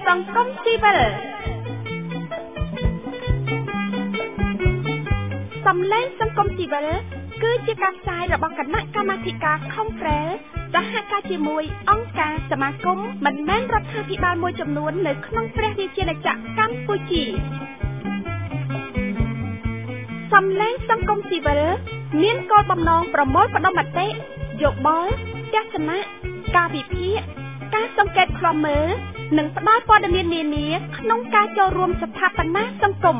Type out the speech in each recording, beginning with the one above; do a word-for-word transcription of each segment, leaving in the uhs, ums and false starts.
សង្គមស៊ីវិលសំឡេងសង្គមស៊ីវិលគឺជាការផ្សាយរបស់គណៈកម្មាធិការ Conference សហការជាមួយអង្គការសមាគមមិនមែនរដ្ឋាភិបាលមួយចំនួននៅក្នុងព្រះរាជាណាចក្រកម្ពុជាសំឡេងសង្គមស៊ីវិលមានគោលបំណងប្រមូលផ្ដុំមតិយោបល់ទស្សនៈការវិភាគការសង្កេតឃ្លាំមើលនិងផ្ដល់ព័ត៌មាននានាក្នុងការចូលរួមស្ថាបនាសង្គម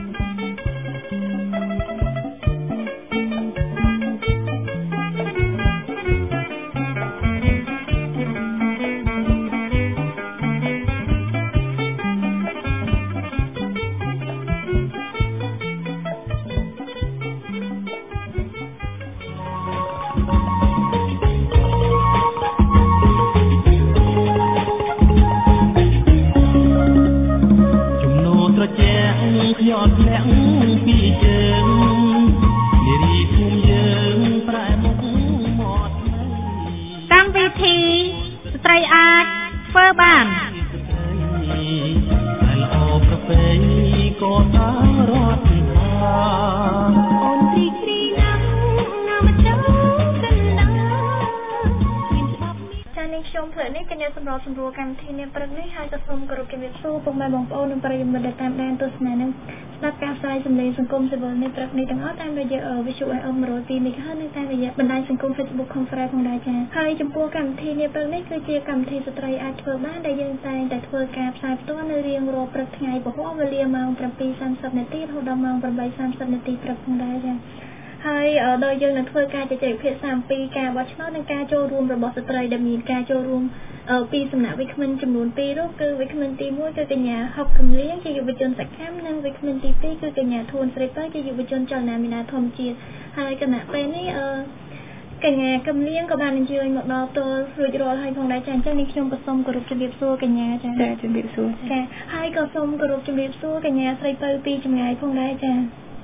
សម្រួលកម្មវិធីនេះព្រឹកនេះហើយក៏សូមគោរពជំរាបសួរពុកម៉ែបងប្អូននិងប្រិយមិត្តដែលតាមដានទស្សនានិងស្ដាប់ការផ្សាយសម្លេងសង្គមស៊ីវិលនេះព្រឹកនេះទាំងអស់តាមរយៈ Visual អេម 102 MHz និងតាមរយៈបណ្ដាញសង្គម Facebook Conference ផងដែរចា៎ហើយចំពោះកម្មវិធីនេះព្រឹកនេះគឺជាកម្មវិធីស្ត្រីអាចធ្វើបានដែលយើងតែងតែធ្វើការផ្សាយផ្ទាល់នៅរៀងរាល់ព្រឹកថ្ងៃពហុវេលាម៉ោង seven thirty នាទីរហូតដល់ម៉ោង eight thirty នាទីព្រឹកផងដែរចា៎ហើយដោយយើងនឹងធ្វើការជជែកពិភាក្សាអំពីការបោះឆ្នោតនិងការចូលរួមរបស់ស្ត្រីដែលមានការចូលរួមពីសំណាក់វិក្កាមចំនួនtwoរូបគឺវិក្កាមទីoneគឺកញ្ញាហុកកំលៀងជាយុវជនសកម្មនិងវិក្កាមទីtwoគឺកញ្ញាធួនស្រីពៅជាយុវជនចលនាមេដាធម្មជាតិហើយគណៈពេលនេះអឺកញ្ញាកំលៀងក៏បានអញ្ជើញមកដល់ផ្ទាល់រួចរាល់ហើយផងដែរចាអញ្ចឹងនេះខ្ញុំក៏សូមគោរពជម្រាបសួរកញ្ញាចាចាជម្រាបសួរចាហើយក៏សូមគោរពជម្រាបសួរកញ្ញាស្រីពៅពីចម្ងាយផងដែរចា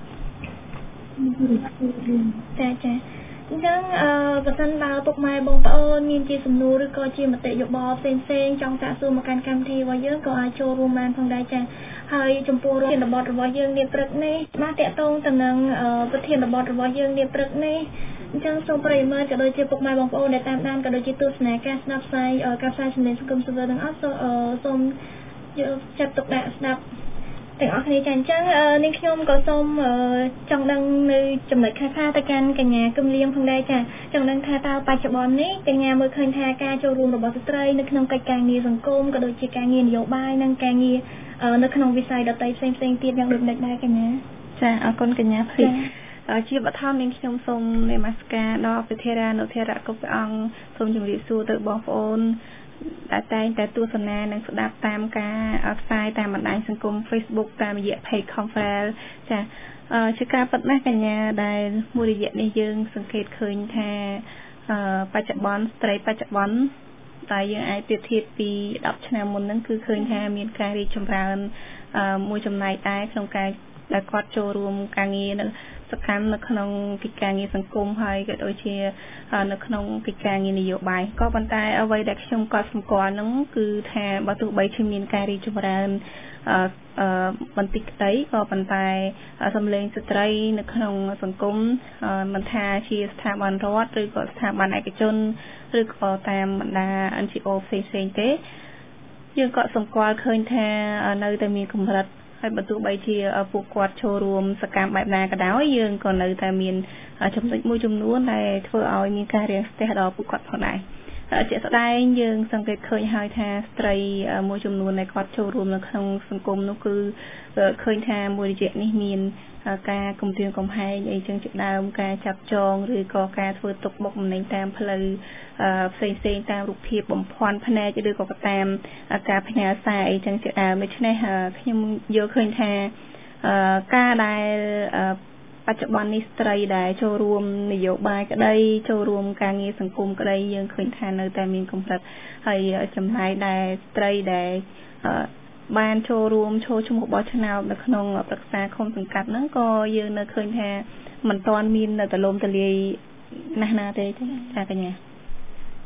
ចាចាអញ្ចឹងអឺបើសិនបើពុកម៉ែបងប្អូនមានជាសំណួរឬក៏ជាមតិយោបល់ផ្សេងៗចង់តាក់ទងមកកាន់កម្មវិធីរបស់យើងក៏អាចចូលរួមបានផងដែរចា៎ហើយចំពោះប្រធានបទរបស់យើងនាព្រឹកនេះបានតាក់ទងទៅនឹងប្រធានបទរបស់យើងនាព្រឹកនេះអញ្ចឹងសូមប្រិយមិត្តក៏ដូចជាពុកម៉ែបងប្អូនដែលតាមដានក៏ដូចជាទស្សនាការស្ដាប់ផ្សាយការផ្សាយសម្លេងសង្គមស៊ីវិលទាំងអស់សូមយកចិត្តទុកដាក់ស្ដាប់ទាំងអស់គ្នាចាអញ្ចឹងនាងខ្ញុំក៏សូមចង់ដឹងនៅចំណុចខ្លះៗទៅកាន់កញ្ញាគឹមលៀងផងដែរចាចង់ដឹងថាតើបច្ចុប្បន្ននេះកញ្ញាមើលឃើញថាការចូលរួមរបស់ស្ត្រីនៅក្នុងកិច្ចការងារសង្គមក៏ដូចជាការងារនយោបាយនិងការងារនៅក្នុងវិស័យដទៃផ្សេងៗទៀតយ៉ាងដូចម្តេចដែរកញ្ញាចាអរគុណកញ្ញាភីជាបឋមនាងខ្ញុំសូមនមស្ការដល់ព្រះធេរានុធេរៈគ្រប់ព្រះអង្គសូមជម្រាបសួរទៅបងប្អូនតែតែងតែទស្សនានិងស្ដាប់តាមការផ្សាយតាមបណ្ដាញសង្គម Facebook តាមរយៈ Page Conference ចាជាការពិតណាស់កញ្ញាដែលមួយរយៈនេះយើងសង្កេតឃើញថាបច្ចុប្បន្នស្ត្រីបច្ចុប្បន្នតែយើងអាចប្រៀបធៀបពីtenឆ្នាំមុនហ្នឹងគឺឃើញថាមានការរីកចម្រើនមួយចំណែកដែរក្នុងការដែលគាត់ចូលរួមការងារនៅសកម្មនៅក្នុងកិច្ចការងារសង្គមហើយក៏ដូចជានៅក្នុងកិច្ចការងារនយោបាយក៏ប៉ុន្តែអ្វីដែលខ្ញុំក៏សម្គាល់ហ្នឹងគឺថាបើទោះបីជាមានការរីកចម្រើនអឺបន្តិចក្តីក៏ប៉ុន្តែសម្លេងស្ត្រីនៅក្នុងសង្គមមិនថាជាស្ថាប័នរដ្ឋឬក៏ស្ថាប័នឯកជនឬក៏តាមបណ្ដា N G O ផ្សេងៗទេយើងក៏សម្គាល់ឃើញថានៅតែមានកម្រិតហើយបើទោះបីជាពួកគាត់ចូលរួមសកម្មបែបណាក៏ដោយយើងក៏នៅតែមានចំណុចមួយចំនួនដែលធ្វើឲ្យមានការរាំងស្ទះដល់ពួកគាត់ផងដែរជាក់ស្ដែងយើងសង្កេតឃើញហើយថាស្ត្រីមួយចំនួនដែលគាត់ចូលរួមនៅក្នុងសង្គមនោះគឺឃើញថាមួយរយៈនេះមានការគំរាមកំហែងអីចឹងជាដើមការចាប់ចងឬក៏ការធ្វើទុកបុកម្នេញតាមផ្លូវផ្សេងផ្សេងតាមរូបភាពបំភាន់ភ្នែកឬក៏តាមការផ្ញើសារអីចឹងជាដើមដូច្នេះខ្ញុំយល់ឃើញថាការដែលបច្ចុប្បន្ននេះស្ត្រីដែលចូលរួមនយោបាយក្តីចូលរួមការងារសង្គមក្តីយើងឃើញថានៅតែមានកម្រិតហើយចំណែកដែលស្ត្រីដែលបានចូលរួមចូលឈ្មោះបោះឆ្នោតនៅក្នុងប្រឹក្សាឃុំសង្កាត់ហ្នឹងក៏យើងនៅឃើញថាមិនទាន់មាននៅទលំទលាយណាស់ណាទេចាកញ្ញា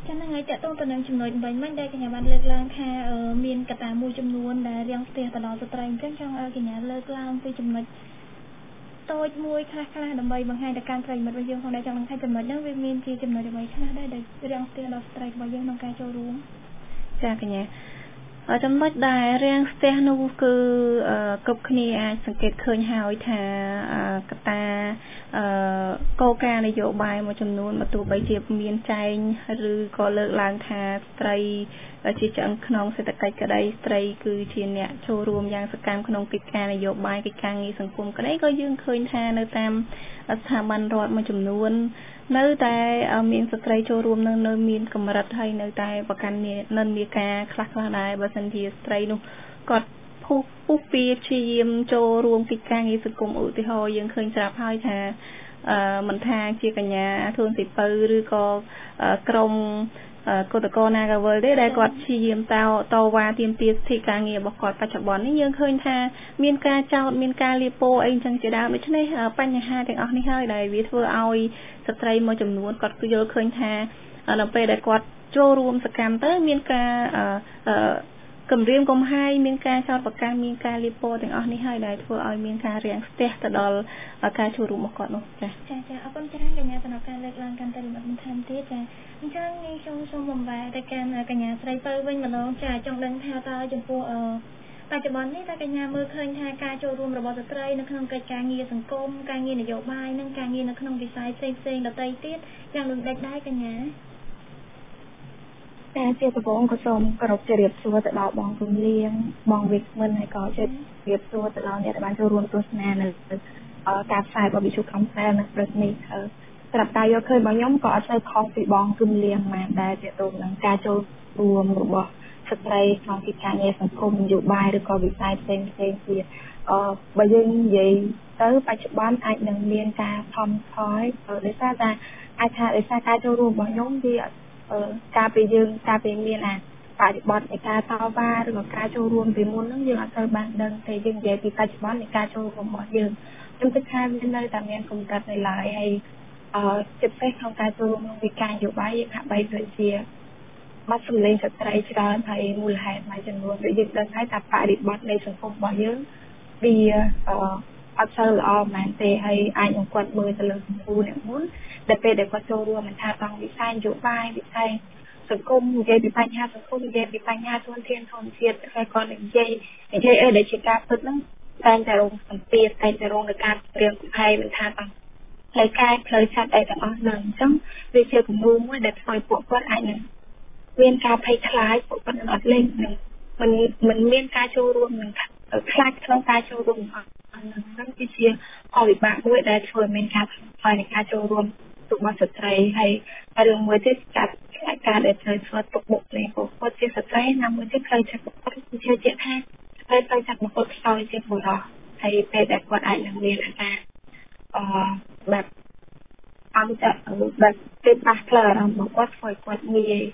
Cho nên người ta tôn từ năng chủng nội bệnh mình đây cái nhà bạn lược lang tha ở miền cả tà mùi chủng luôn đã riêng tiền từ đó từ tây trên trong ở cái nhà lược lang từ chủng nội tôi mùi khá khá đầm bầy bằng hai đặc can tây mà bây giờ khôngได้trong hai chủng nội đó với miền chi chủng nội đầm bầy khá đây để riêng tiền đó tây bây giờ mang cái cho luôn cha cái nhà ở trong đất đai riêng tiền nó cứ cục kiaสังเกตเคยหายថាកតាកោការនយោបាយមួយចំនួនមកទោះបីជាមានចែងឬក៏លើកឡើងថាស្ត្រីជាឆ្អឹងខ្នងសេដ្ឋកិច្ចក្តីស្ត្រីគឺជាអ្នកចូលរួមយ៉ាងសកម្មក្នុងកិច្ចការនយោបាយកិច្ចការងារសង្គមក្តីក៏យើងឃើញថានៅតាមស្ថាប័នរដ្ឋមួយចំនួននៅតែមានស្ត្រីចូលរួមនៅនៅមានកម្រិតហើយនៅតែប្រកាន់និន្នាការខ្លះៗដែរបើសិនជាស្ត្រីនោះគាត់ពុះពុះពីព្យាយាមចូលរួមកិច្ចការងារសង្គមឧទាហរណ៍យើងឃើញស្រាប់ហើយថាមិនថាជាកញ្ញាធួនស៊ីពៅឬក៏ក្រុមកោតក្រណាកាវលទេដែលគាត់ព្យាយាមតតវ៉ាទាមទារសិទ្ធិការងាររបស់គាត់បច្ចុប្បន្ននេះយើងឃើញថាមានការចោទមានការលាបពោអីចឹងជាដើមដូច្នេះបញ្ហាទាំងអស់នេះហើយដែលវាធ្វើឲ្យស្ត្រីមួយចំនួនគាត់យល់ឃើញថានៅពេលដែលគាត់ចូលរួមសកម្មទៅមានការគម្រាមកំហែងមានការចោទប្រកាន់មានការលាបពោទាំងអស់នេះហើយដែលធ្វើឲ្យមានការរាំងស្ទះទៅដល់ការចូលរួមរបស់គាត់នោះចា៎ចាចាអរគុណច្រើនកញ្ញាសំណការលើកឡើងកាន់តែលំអិតបន្ថែមទៀតចាអញ្ចឹងនេះខ្ញុំសូមបំបែទៅកាន់កញ្ញាស្រីពៅវិញម្ដងចាចង់ដឹងថាតើចំពោះអឺបច្ចុប្បន្ននេះតើកញ្ញាមើលឃើញថាការចូលរួមរបស់ស្ត្រីនៅក្នុងកិច្ចការងារសង្គមការងារនយោបាយនិងការងារនៅក្នុងវិស័យផ្សេងផ្សេងដទៃទៀតយ៉ាងដូចដែរដែរកញ្ញាតែជាដំបូងក៏សូមគោរពជម្រាបសួរទៅដល់បងជំនាញបងវិក្កាមិនហើយក៏ជម្រាបសួរទៅដល់អ្នកដែលបានចូលរួមទស្សនានៅការផ្សាយរបស់វិទ្យុកំផ្សាយនៅព្រឹកនេះសម្រាប់ការយកឃើញរបស់ខ្ញុំក៏អត់សូវខុសពីបងជំនាញមកដែរទាក់ទងនឹងការចូលរួមរបស់ស្ត្រីក្នុងកិច្ចការងារសង្គមនយោបាយឬក៏វិស័យផ្សេងផ្សេងទៀតអឺបើយើងនិយាយទៅបច្ចុប្បន្នអាចនឹងមានការថមថយដោយសារតែអាចថាដោយសារការចូលរួមរបស់ខ្ញុំវាការពីយើងការពីមានអាបរិបទនៃការតវ៉ាឬក៏ការចូលរួមពីមុនហ្នឹងយើងអត់ទៅបានដឹងទេយើងនិយាយពីបច្ចុប្បន្ននៃការចូលរួមរបស់យើងខ្ញុំគិតថាវានៅតែមានកម្រិតនៅឡើយហើយអឺជាពិសេសក្នុងការចូលរួមក្នុងវិការនយោបាយយើងហាក់បីដូចជាបាត់សម្លេងស្ត្រីច្រើនហើយមូលហេតុមួយចំនួនដូចយើងដឹងហើយថាបរិបទនៃសង្គមរបស់យើងវាអឺអត់សូវល្អមែនទេហើយអាចនឹងគាត់មើលទៅលើសម្ពោធអ្នកមុនដែលពេលដែលគាត់ចូលរួមមិនថាក្នុងវិស័យនយោបាយវិស័យសង្គមនិយាយពីបញ្ហាសង្គមនិយាយពីបញ្ហាធនធានធនជាតិហើយគាត់និយាយនិយាយអីដែលជាការពិតហ្នឹងតែងតែរងសម្ពាធតែងតែរងនឹងការព្រៀងកំហែងមិនថាទាំងផ្លូវកាយផ្លូវចិត្តអីទាំងអស់ហ្នឹងអញ្ចឹងវាជាគំរូមួយដែលធ្វើឲ្យពួកគាត់អាចនឹងមានការភ័យខ្លាចពួកគាត់នឹងអត់លេងនឹងមិនមិនមានការចូលរួមនឹងខ្លាចក្នុងការចូលរួមហ្នឹងគឺជាអវិបាកមួយដែលធ្វើឲ្យមានការផ្លាយនៃការចូលរួមរបស់ស្ត្រីហើយរឿងមួយទៀតការការដែលត្រូវធ្វើទុកបុកម្នេញពួកគាត់ជាស្ត្រីណាមួយទៀតត្រូវចាត់បុគ្គលជាជាថាត្រូវត្រូវចាត់បុគ្គលខ្សោយជាបុរសហើយពេលដែលគាត់អាចនឹងមានអាការអឺแบบអង្គចិត្តแบบគេប៉ះផ្លូវអារម្មណ៍របស់គាត់ធ្វើឲ្យគាត់ងាយ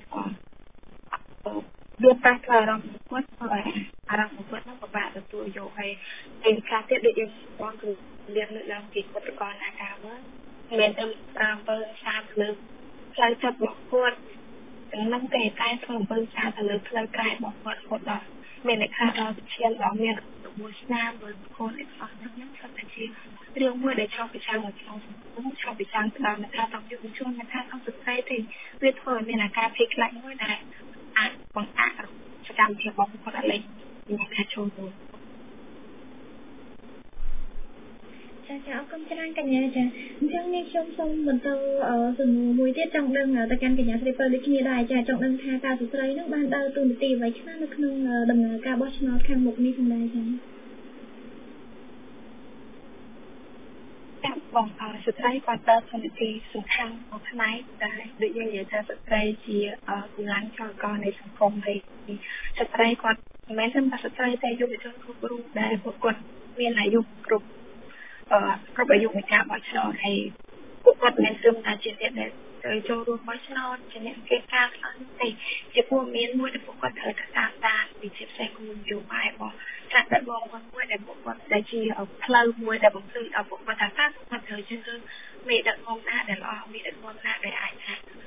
វាប៉ះផ្លូវអារម្មណ៍របស់គាត់ធ្វើឲ្យអារម្មណ៍របស់គាត់នឹងពិបាកទទួលយកហើយឯខ្លះទៀតដូចយើងបងគឺលៀនលើកឡើងពីគាត់កលណាការមើលមានតែប្រាំបើសាទៅលើផ្លូវចិត្តរបស់គាត់ទាំងនឹងតែតែធ្វើអំពើសាទៅលើផ្លូវកាយរបស់គាត់គាត់ដល់មានអ្នកខ្លះដល់ឈានដល់មានមួយស្នាមឬកូនអីខ្លះហ្នឹងគាត់តែជារឿងមួយដែលឆ្លុះប្រចាំនៅក្នុងសង្គមឆ្លុះប្រចាំតាមថាតាមយុវជនថាក្នុងស្ត្រីទេវាធ្វើឲ្យមានអាការភ័យខ្លាចមួយដែលអាចបង្អាក់សកម្មភាពរបស់គាត់ឲ្យលេងមានការចូលរួមចាចាអរគុណច្រើនកញ្ញាចាអញ្ចឹងនេះខ្ញុំសូមបន្តសំណួរមួយទៀតចង់ដឹងទៅកាន់កញ្ញាស្រីពៅដូចគ្នាដែរចាចង់ដឹងថាតើស្ត្រីនឹងបានដើរតួនាទីអ្វីខ្លះនៅក្នុងដំណើរការបោះឆ្នោតខាងមុខនេះផងដែរចាចាបងអរស្ត្រីគាត់ដើរតួនាទីសំខាន់មួយផ្នែកដែរដូចយើងនិយាយថាស្ត្រីជាកម្លាំងចលករនៃសង្គមហើយស្ត្រីគាត់មិនមែនតែស្ត្រីតែយុវជនគ្រប់រូបដែលពួកគាត់មានអាយុគ្រប់អឺគ្រប់អាយុនៃការបោះឆ្នោតហើយពួកគាត់មិនត្រឹមតែជាអ្នកដែលត្រូវចូលរួមបោះឆ្នោតជាអ្នកកិច្ចការខ្លះទេជាពួកមានមួយដែលពួកគាត់ត្រូវតាមដានពីជាផ្សេងក្នុងនយោបាយរបស់ថ្នាក់ដឹកនាំគាត់មួយដែលពួកគាត់ដែលជាផ្លូវមួយដែលបំភ្លឺដល់ពួកគាត់ថាតើគាត់ត្រូវជឿមេដឹកនាំណាដែលល្អមេដឹកនាំណាដែលអាចថា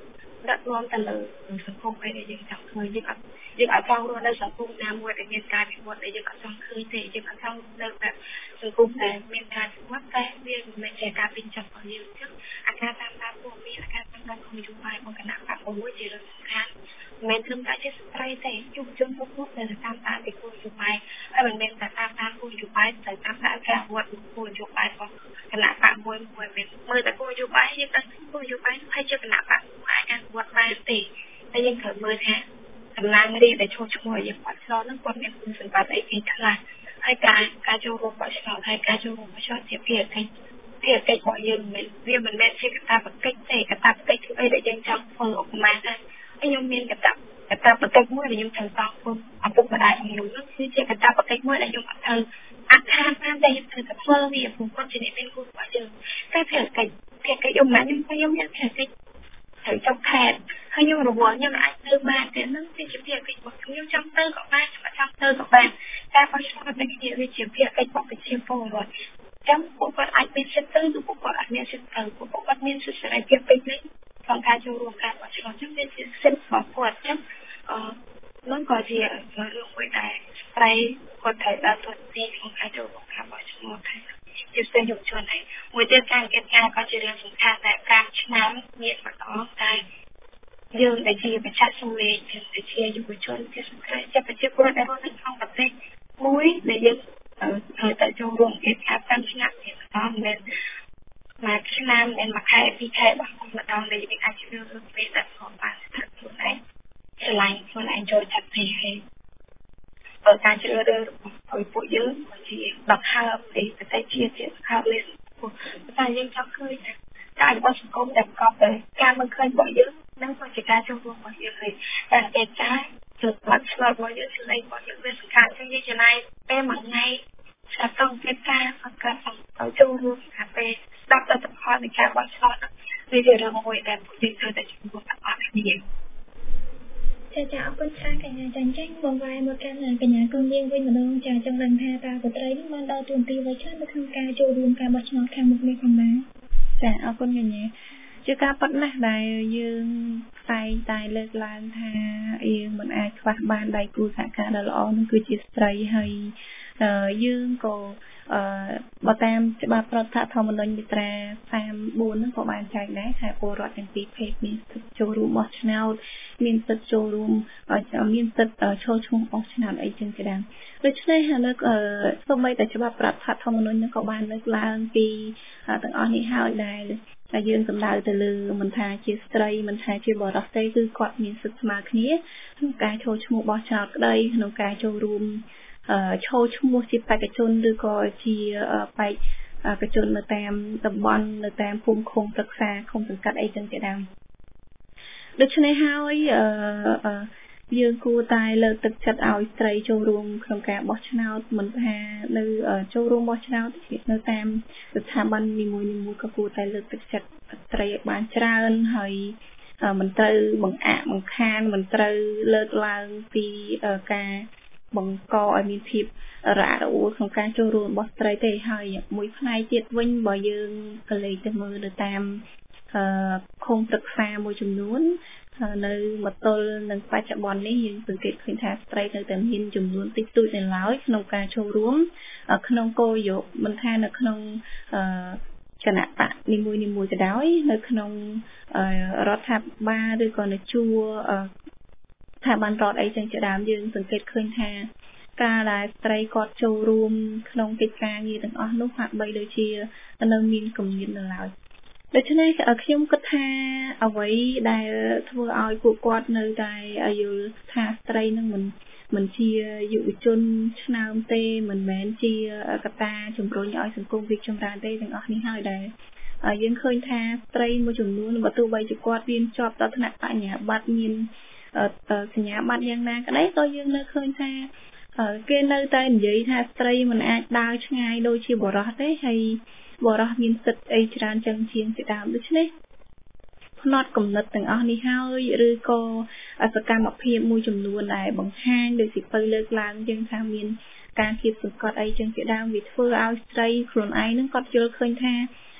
ដឹកនាំទៅលើសង្គមអីដែលយើងចង់ឃើញយើងអត់យើងអត់ចង់រស់នៅសង្គមណាមួយដែលមានការវិវត្តដែលយើងអត់ចង់ឃើញទេយើងអត់ចង់នៅតែសង្គមដែលមានការវិវត្តតែវាមិនមែនជាការពេញចិត្តរបស់យើងចឹងអាការតាមតាមពួកមានអាការតាមតាមគោលនយោបាយរបស់គណៈបកមួយជារឿងសំខាន់មិនត្រឹមតែជាស្ត្រីទេយុវជនគ្រប់រូបដែលតាមតាមពីគោលនយោបាយហើយមិនមែនតែតាមតាមគោលនយោបាយតែតាមតាមការវត្តគោលនយោបាយរបស់គណៈបកមួយមួយមិនមើលតែគោលនយោបាយយើងដឹងគោលនយោបាយហើយជាគណៈបកមួយអាចវត្តបានទេតែយើងត្រូវមើលថាកម្លាំងរាជដែលចូលឈ្មោះយើងបាត់ឆ្នោតហ្នឹងគាត់មានគុណសម្បត្តិអីគេខ្លះហើយការការចូលរួមបាត់ឆ្នោតហើយការចូលរួមបាត់ឆ្នោតជាភារកិច្ចភារកិច្ចរបស់យើងមិនវាមិនមែនជាកតាបកិច្ចទេកតាបកិច្ចគឺអីដែលយើងចង់ធ្វើឧបមាថាខ្ញុំមានកតាបកតាបកិច្ចមួយដែលខ្ញុំត្រូវតង់ខ្លួនឪពុកម្ដាយខ្ញុំនោះគឺជាកតាបកិច្ចមួយដែលខ្ញុំអត់ត្រូវអត់ខានបានតែខ្ញុំត្រូវតែធ្វើវាព្រោះគាត់ជាអ្នកមានគុណរបស់យើងតែភារកិច្ចភារកិច្ចឧបមាខ្ញុំខ្ញុំមានភារកិច្ចត្រូវចុះខេត្តហើយខ្ញុំរវល់ខ្ញុំអាចទៅបានតែនឹងវាជាភារកិច្ចរបស់ខ្ញុំចង់ទៅក៏បានខ្ញុំចង់ទៅក៏បានតែបើឆ្លោះតែគ្នាវាជាភារកិច្ចរបស់ប្រជាពលរដ្ឋចាំពួកគាត់អាចមានសិទ្ធិទៅឬពួកគាត់អត់មានសិទ្ធិទៅពួកគាត់មានសិទ្ធិសេរីភាពពេញលេញក្នុងការចូលរួមការបោះឆ្នោតចឹងវាជាសិទ្ធិរបស់គាត់ចឹងអឺនឹងក៏ជារឿងមួយដែលស្ត្រីគាត់ត្រូវដើរតួនាទីក្នុងការចូលរួមការបោះឆ្នោតដែរជាផ្សេងយុវជនហើយមួយទៀតការកិច្ចការក៏ជារឿងសំខាន់ដែរការឆ្នាំមានម្ដងតែយើងដែលជាប្រជាជនលេខជាយុវជនជាសំខាន់ជាប្រជាពលរដ្ឋដែលរស់នៅក្នុងប្រទេសមួយដែលយើងត្រូវតែចូលរួមកិច្ចការតាមឆ្នាំនេះម្ដងមិនមួយឆ្នាំមិនមួយខែពីរខែបោះម្ដងដែលយើងអាចជឿលើពេលដែលផងបានស្ថិតខ្លួនឯងឆ្លាញ់ខ្លួនឯងចូលចិត្តទេហើយបើការជ្រើសរើសរបស់ពួកយើងជាដកហើបអីតែជាជាហើបលេសតែយើងចង់ឃើញការរបស់សង្គមដែលប្រកបដោយការមើលឃើញរបស់យើងនិងក៏ជាការចូលរួមរបស់យើងហើយតែកិច្ចការជួយបាត់ឆ្លោះរបស់យើងឆ្លៃរបស់យើងវាសំខាន់ជាងយើងចំណាយពេលមួយថ្ងៃស្រាប់ต้องកិច្ចការអត់កើតទៅចូលរួមថាពេលស្ដាប់ទៅផលនៃការបោះឆ្នោតវាជារឿងមួយដែលពួកយើងត្រូវតែជួយរួមទាំងអស់គ្នាចាចាអរគុណច្រើនកញ្ញាចាអញ្ចឹងបងវាយមកកាន់កញ្ញាគង់យើងវិញម្ដងចាចង់ដឹងថាតើស្ត្រីនេះបានដល់ទួនាទីអ្វីខ្លះនៅក្នុងការចូលរួមការបោះឆ្នោតខាងមុខនេះផងដែរចាអរគុណកញ្ញាជាការប៉ັດណាស់ដែលយើងផ្សាយតែលើកឡើងថាយើងមិនអាចខ្វះបានដៃគូសហការដ៏ល្អនោះគឺជាស្ត្រីហើយយើងក៏អឺបើតាមច្បាប់រដ្ឋធម្មនុញ្ញមាត្រាសាមបួនហ្នឹងក៏បានចែងដែរថាពលរដ្ឋទាំងពីរភេទមានសិទ្ធិចូលរួមបោះឆ្នោតមានសិទ្ធិចូលរួមមានសិទ្ធិចូលឈ្មោះបោះឆ្នោតអីចឹងជាដើមដូច្នេះនៅសូម្បីតែច្បាប់រដ្ឋធម្មនុញ្ញហ្នឹងក៏បានលើកឡើងពីទាំងអស់នេះហើយដែលតែយើងសម្ដៅទៅលើមិនថាជាស្ត្រីមិនថាជាបរិសុទ្ធទេគឺគាត់មានសិទ្ធិស្មើគ្នាក្នុងការចូលឈ្មោះបោះឆ្នោតក្តីក្នុងការចូលរួមចូលឈ្មោះជាបេក្ខជនឬក៏ជាបេក្ខជននៅតាមតំបន់នៅតាមភូមិឃុំប្រឹក្សាឃុំសង្កាត់អីចឹងជាដើមដូច្នេះហើយយើងគួរតែលើកទឹកចិត្តឲ្យស្ត្រីចូលរួមក្នុងការបោះឆ្នោតមិនថានៅចូលរួមបោះឆ្នោតនៅតាមស្ថាប័ននីមួយៗក៏គួរតែលើកទឹកចិត្តស្ត្រីឲ្យបានច្រើនហើយមិនត្រូវបង្អាក់បង្ខានមិនត្រូវលើកឡើងពីការបង្កឲ្យមានភាពរអាក់រអួលក្នុងការចូលរួមរបស់ស្ត្រីទេហើយមួយផ្នែកទៀតវិញបើយើងក៏លេខទៅមើលនៅតាមឃុំប្រឹក្សាមួយចំនួននៅមកទល់នឹងបច្ចុប្បន្ននេះយើងសង្កេតឃើញថាស្ត្រីនៅតែមានចំនួនតិចតួចនៅឡើយក្នុងការចូលរួមក្នុងគោលយោមិនថានៅក្នុងគណៈបកនីមួយៗក៏ដោយនៅក្នុងរដ្ឋាភិបាលឬក៏នៅជួរស្ថាប័នរដ្ឋអីចឹងជាដើមយើងសង្កេតឃើញថាការដែលស្ត្រីគាត់ចូលរួមក្នុងកិច្ចការងារទាំងអស់នោះហាក់បីដូចជានៅមានគម្លាតនៅឡើយដូច្នេះខ្ញុំគិតថាអ្វីដែលធ្វើឲ្យពួកគាត់នៅតែយល់ថាស្ត្រីនឹងមិនមិនជាយុវជនឆ្នើមទេមិនមែនជាកត្តាជំរុញឲ្យសង្គមរីកចម្រើនទេទាំងអស់នេះហើយដែលយើងឃើញថាស្ត្រីមួយចំនួនបើទោះបីជាគាត់រៀនចប់ដល់ថ្នាក់បញ្ញាបត្រមានសញ្ញាបត្រយ៉ាងណាក៏ដោយក៏យើងនៅឃើញថាគេនៅតែនិយាយថាស្ត្រីមិនអាចដើរឆ្ងាយដូចជាបុរសទេហើយបុរសមានសិទ្ធិអីច្រើនចឹងជាងជាដើមដូច្នេះផ្នត់គំនិតទាំងអស់នេះហើយឬក៏សកម្មភាពមួយចំនួនដែលបង្ហាញដោយសិភៅលើកឡើងចឹងថាមានការគៀបសង្កត់អីចឹងជាដើមវាធ្វើឲ្យស្ត្រីខ្លួនឯងនឹងគាត់យល់ឃើញថា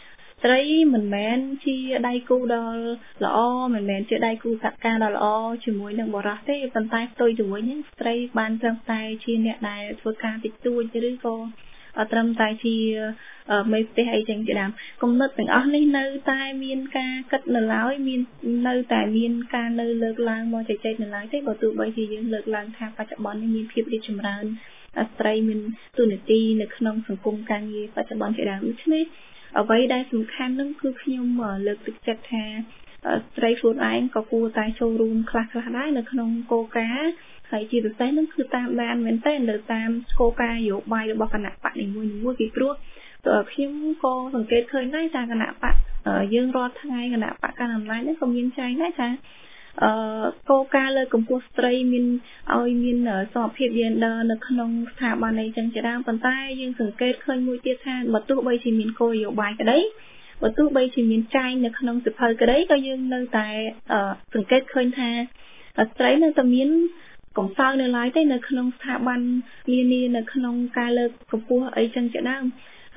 ត្រីមិនមែនជាដៃគូដ៏ល្អមិនមែនជាដៃគូសហការដ៏ល្អជាមួយនឹងបរិសុទ្ធទេប៉ុន្តែផ្ទុយទៅវិញស្ត្រីបានត្រឹមតែជាអ្នកដែលធ្វើការតិចតួចឬក៏ត្រឹមតែជាមេផ្ទះអីចឹងជាដើមគំនិតទាំងអស់នេះនៅតែមានការគិតនៅឡើយមាននៅតែមានការនៅលើកឡើងមកជជែកនៅឡើយទេបើទោះបីជាយើងលើកឡើងថាបច្ចុប្បន្ននេះមានភាពរីកចម្រើនស្ត្រីមានតួនាទីនៅក្នុងសង្គមការងារបច្ចុប្បន្នជាដើមដូច្នេះអ្វីដែលសំខាន់នោះគឺខ្ញុំលើកទឹកចិត្តថាស្ត្រីខ្លួនឯងក៏គួរតែចូលរួមខ្លះៗដែរនៅក្នុងគោលការណ៍ហើយជាពិសេសនោះគឺតាមដានមែនទែនទៅតាមគោលការណ៍នយោបាយរបស់គណៈបកនីមួយៗពីព្រោះខ្ញុំក៏សង្កេតឃើញដែរថាគណៈបកយើងរាល់ថ្ងៃគណៈបកកណ្ដាលអំណាចនេះក៏មានចែងដែរថាអឺគោលការណ៍លើកម្ពុជាស្ត្រីមានឲ្យមានសមភាព gender នៅក្នុងស្ថាប័នអីចឹងជាដើមប៉ុន្តែយើងសង្កេតឃើញមួយទៀតថាបើទោះបីជាមានគោលនយោបាយក្តីបើទោះបីជាមានចែងនៅក្នុងសិភៅក្តីក៏យើងនៅតែសង្កេតឃើញថាស្ត្រីនៅតែមានកំសោយនៅឡើយទេនៅក្នុងស្ថាប័ននានានៅក្នុងការលើកកម្ពស់អីចឹងជាដើម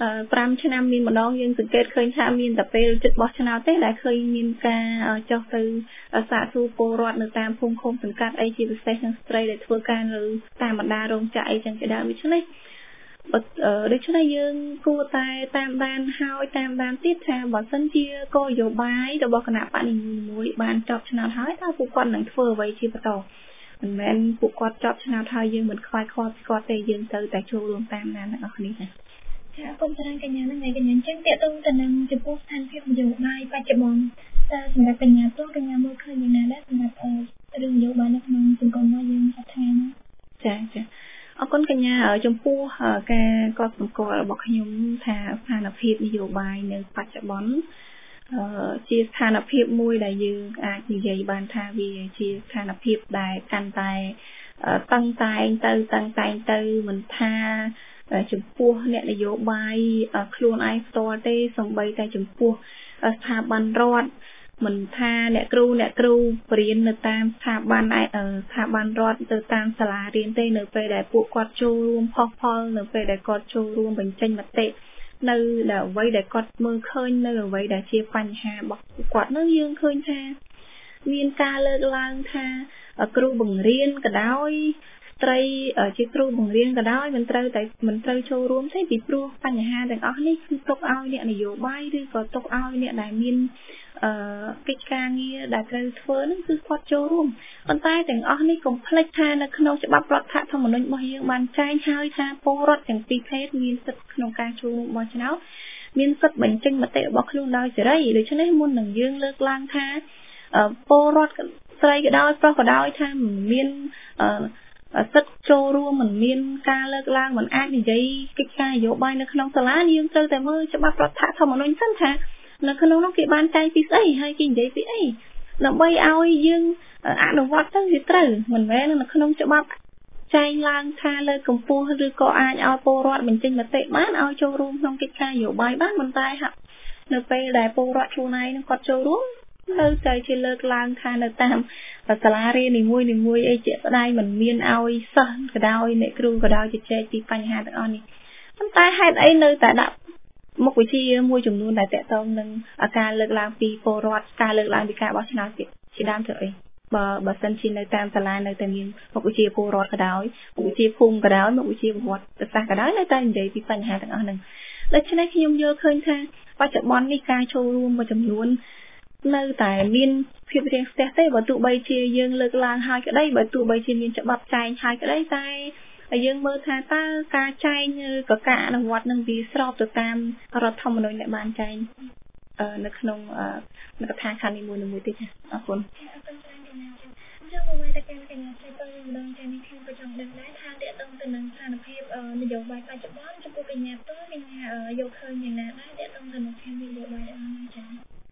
5ឆ្នាំមានម្ដងយើងសង្កេតឃើញថាមានតែពេលជិតបោះឆ្នោតទេដែលឃើញមានការចុះទៅសាកសួរពលរដ្ឋនៅតាមភូមិឃុំសង្កាត់អីជាពិសេសនឹងស្ត្រីដែលធ្វើការនៅតាមបណ្ដារោងចក្រអីចឹងជាដើមដូច្នេះដូច្នេះយើងគួរតែតាមដានហើយតាមដានទៀតថាបើសិនជាគោលនយោបាយរបស់គណៈបកនីមួយៗបានចប់ឆ្នោតហើយតើពួកគាត់នឹងធ្វើអ្វីជាបន្តមិនមែនពួកគាត់ចប់ឆ្នោតហើយយើងមិនខ្វាយខ្វល់ពីគាត់ទេយើងទៅតែចូលរួមតាមដានអ្នកនរគ្នាចាចាគុំតារាងកញ្ញានឹងឯកញ្ញាអញ្ចឹងតេតងទៅនឹងចំពោះស្ថានភាពនយោបាយបច្ចុប្បន្នតើសម្រាប់កញ្ញាផ្ទាល់កញ្ញាមើលឃើញយ៉ាងណាដែរសម្រាប់រឿងនយោបាយនៅក្នុងសង្គមរបស់យើងសប្តាហ៍នេះចាចាអរគុណកញ្ញាចំពោះការកត់សម្គាល់របស់ខ្ញុំថាស្ថានភាពនយោបាយនៅបច្ចុប្បន្នជាស្ថានភាពមួយដែលយើងអាចនិយាយបានថាវាជាស្ថានភាពដែលកាន់តែតឹងតែងទៅតឹងតែងទៅមិនថាចំពោះអ្នកនយោបាយខ្លួនឯងផ្ទាល់ទេសូម្បីតែចំពោះស្ថាប័នរដ្ឋមិនថាអ្នកគ្រូអ្នកគ្រូបរៀននៅតាមស្ថាប័នស្ថាប័នរដ្ឋទៅតាមសាលារៀនទេនៅពេលដែលពួកគាត់ចូលរួមផុសផលនៅពេលដែលគាត់ចូលរួមបញ្ចេញមតិនៅដែលអ្វីដែលគាត់មើលឃើញនៅអ្វីដែលជាបញ្ហារបស់គាត់នោះយើងឃើញថាមានការលើកឡើងថាគ្រូបង្រៀនក៏ដោយស្ត្រីជាគ្រូបង្រៀនក៏ដោយមិនត្រូវតែមិនត្រូវចូលរួមទេពីព្រោះបញ្ហាទាំងអស់នេះគឺទុកឲ្យអ្នកនយោបាយឬក៏ទុកឲ្យអ្នកដែលមានអឺកិច្ចការងារដែលត្រូវធ្វើនឹងគឺគាត់ចូលរួមប៉ុន្តែទាំងអស់នេះកុំភ្លេចថានៅក្នុងច្បាប់រដ្ឋធម្មនុញ្ញរបស់យើងបានចែងហើយថាពលរដ្ឋទាំងពីរភេទមានសិទ្ធិក្នុងការចូលរួមបោះឆ្នោតមានសិទ្ធិបញ្ចេញមតិរបស់ខ្លួនដោយសេរីដូច្នេះមុននឹងយើងលើកឡើងថាពលរដ្ឋស្រីក៏ដោយប្រុសក៏ដោយថាមានអឺសិទ្ធិចូលរួមមិនមានការលើកឡើងមិនអាចនិយាយកិច្ចការនយោបាយនៅក្នុងសាលាយើងត្រូវតែមើលច្បាប់រដ្ឋធម្មនុញ្ញសិនថានៅក្នុងនោះគេបានចែងពីស្អីហើយគេនិយាយពីអីដើម្បីឲ្យយើងអនុវត្តទៅវាត្រូវមិនមែននៅក្នុងច្បាប់ចែងឡើងថាលើកកម្ពស់ឬក៏អាចឲ្យពលរដ្ឋបញ្ចេញមតិបានឲ្យចូលរួមក្នុងកិច្ចការនយោបាយបានប៉ុន្តែហាក់នៅពេលដែលពលរដ្ឋខ្លួនឯងនឹងគាត់ចូលរួមនៅតែជាលើកឡើងថានៅតាមសាលារៀននីមួយនីមួយអីជាក់ស្ដែងមិនមានឲ្យសិស្សក៏ដោយអ្នកគ្រូក៏ដោយជជែកពីបញ្ហាទាំងអស់នេះប៉ុន្តែហេតុអីនៅតែដាក់មុខវិជ្ជាមួយចំនួនដែលតកតងនឹងការលើកឡើងពីពលរដ្ឋការលើកឡើងពីការបោះឆ្នោតជាដើមទៅអីបើបើសិនជានៅតាមសាលានៅតែមានមុខវិជ្ជាពលរដ្ឋក៏ដោយមុខវិជ្ជាភូមិក៏ដោយមុខវិជ្ជាប្រវត្តិសាស្ត្រក៏ដោយនៅតែនិយាយពីបញ្ហាទាំងអស់ហ្នឹងដូច្នេះខ្ញុំយល់ឃើញថាបច្ចុប្បន្ននេះការចូលរួមមួយចំនួននៅតែមានភាពរាំងស្ទះទេបើទោះបីជាយើងលើកឡើងហើយក្តីបើទោះបីជាមានច្បាប់ចែងហើយក្តីតែយើងមើលថាតើការចែងឬក៏ការអនុវត្តនឹងវាស្របទៅតាមរដ្ឋធម្មនុញ្ញដែលបានចែងនៅក្នុងនៅកថាខណ្ឌនីមួយៗទេចា៎អរគុណអញ្ចឹងមកតែការកញ្ញាចែកទៅម្ដងចា៎នេះខ្ញុំក៏ចង់ដឹងដែរថាតើតើទៅនឹងស្ថានភាពនយោបាយបច្ចុប្បន្នចំពោះកញ្ញាផ្ទាល់កញ្ញាយកឃើញយ៉ាងណាដែរតើតើទៅនឹងស្ថានភាពនយោបាយអស់ចា៎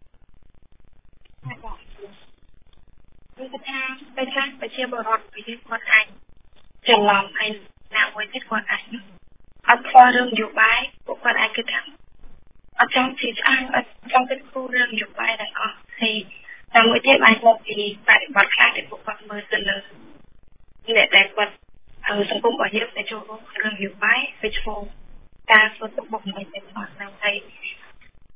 គឺថាពេលខ្លះប្រជាពលរដ្ឋពីគាត់អាចច្រឡំហើយណាមួយទៀតគាត់អាចអត់ខ្វល់រឿងនយោបាយពួកគាត់អាចគិតថាអត់ចង់ជិះឆ្អើអត់ចង់គិតគូររឿងនយោបាយទាំងអស់ហើយតែមួយទៀតអាចមកពីបរិបទខ្លះដែលពួកគាត់មើលទៅលើអ្នកដែលគាត់សង្គមរបស់យើងដែលចូលរួមរឿងនយោបាយវាឈ្មោះការធ្វើទុកបុកម្នេញទាំងអស់ហ្នឹងហើយ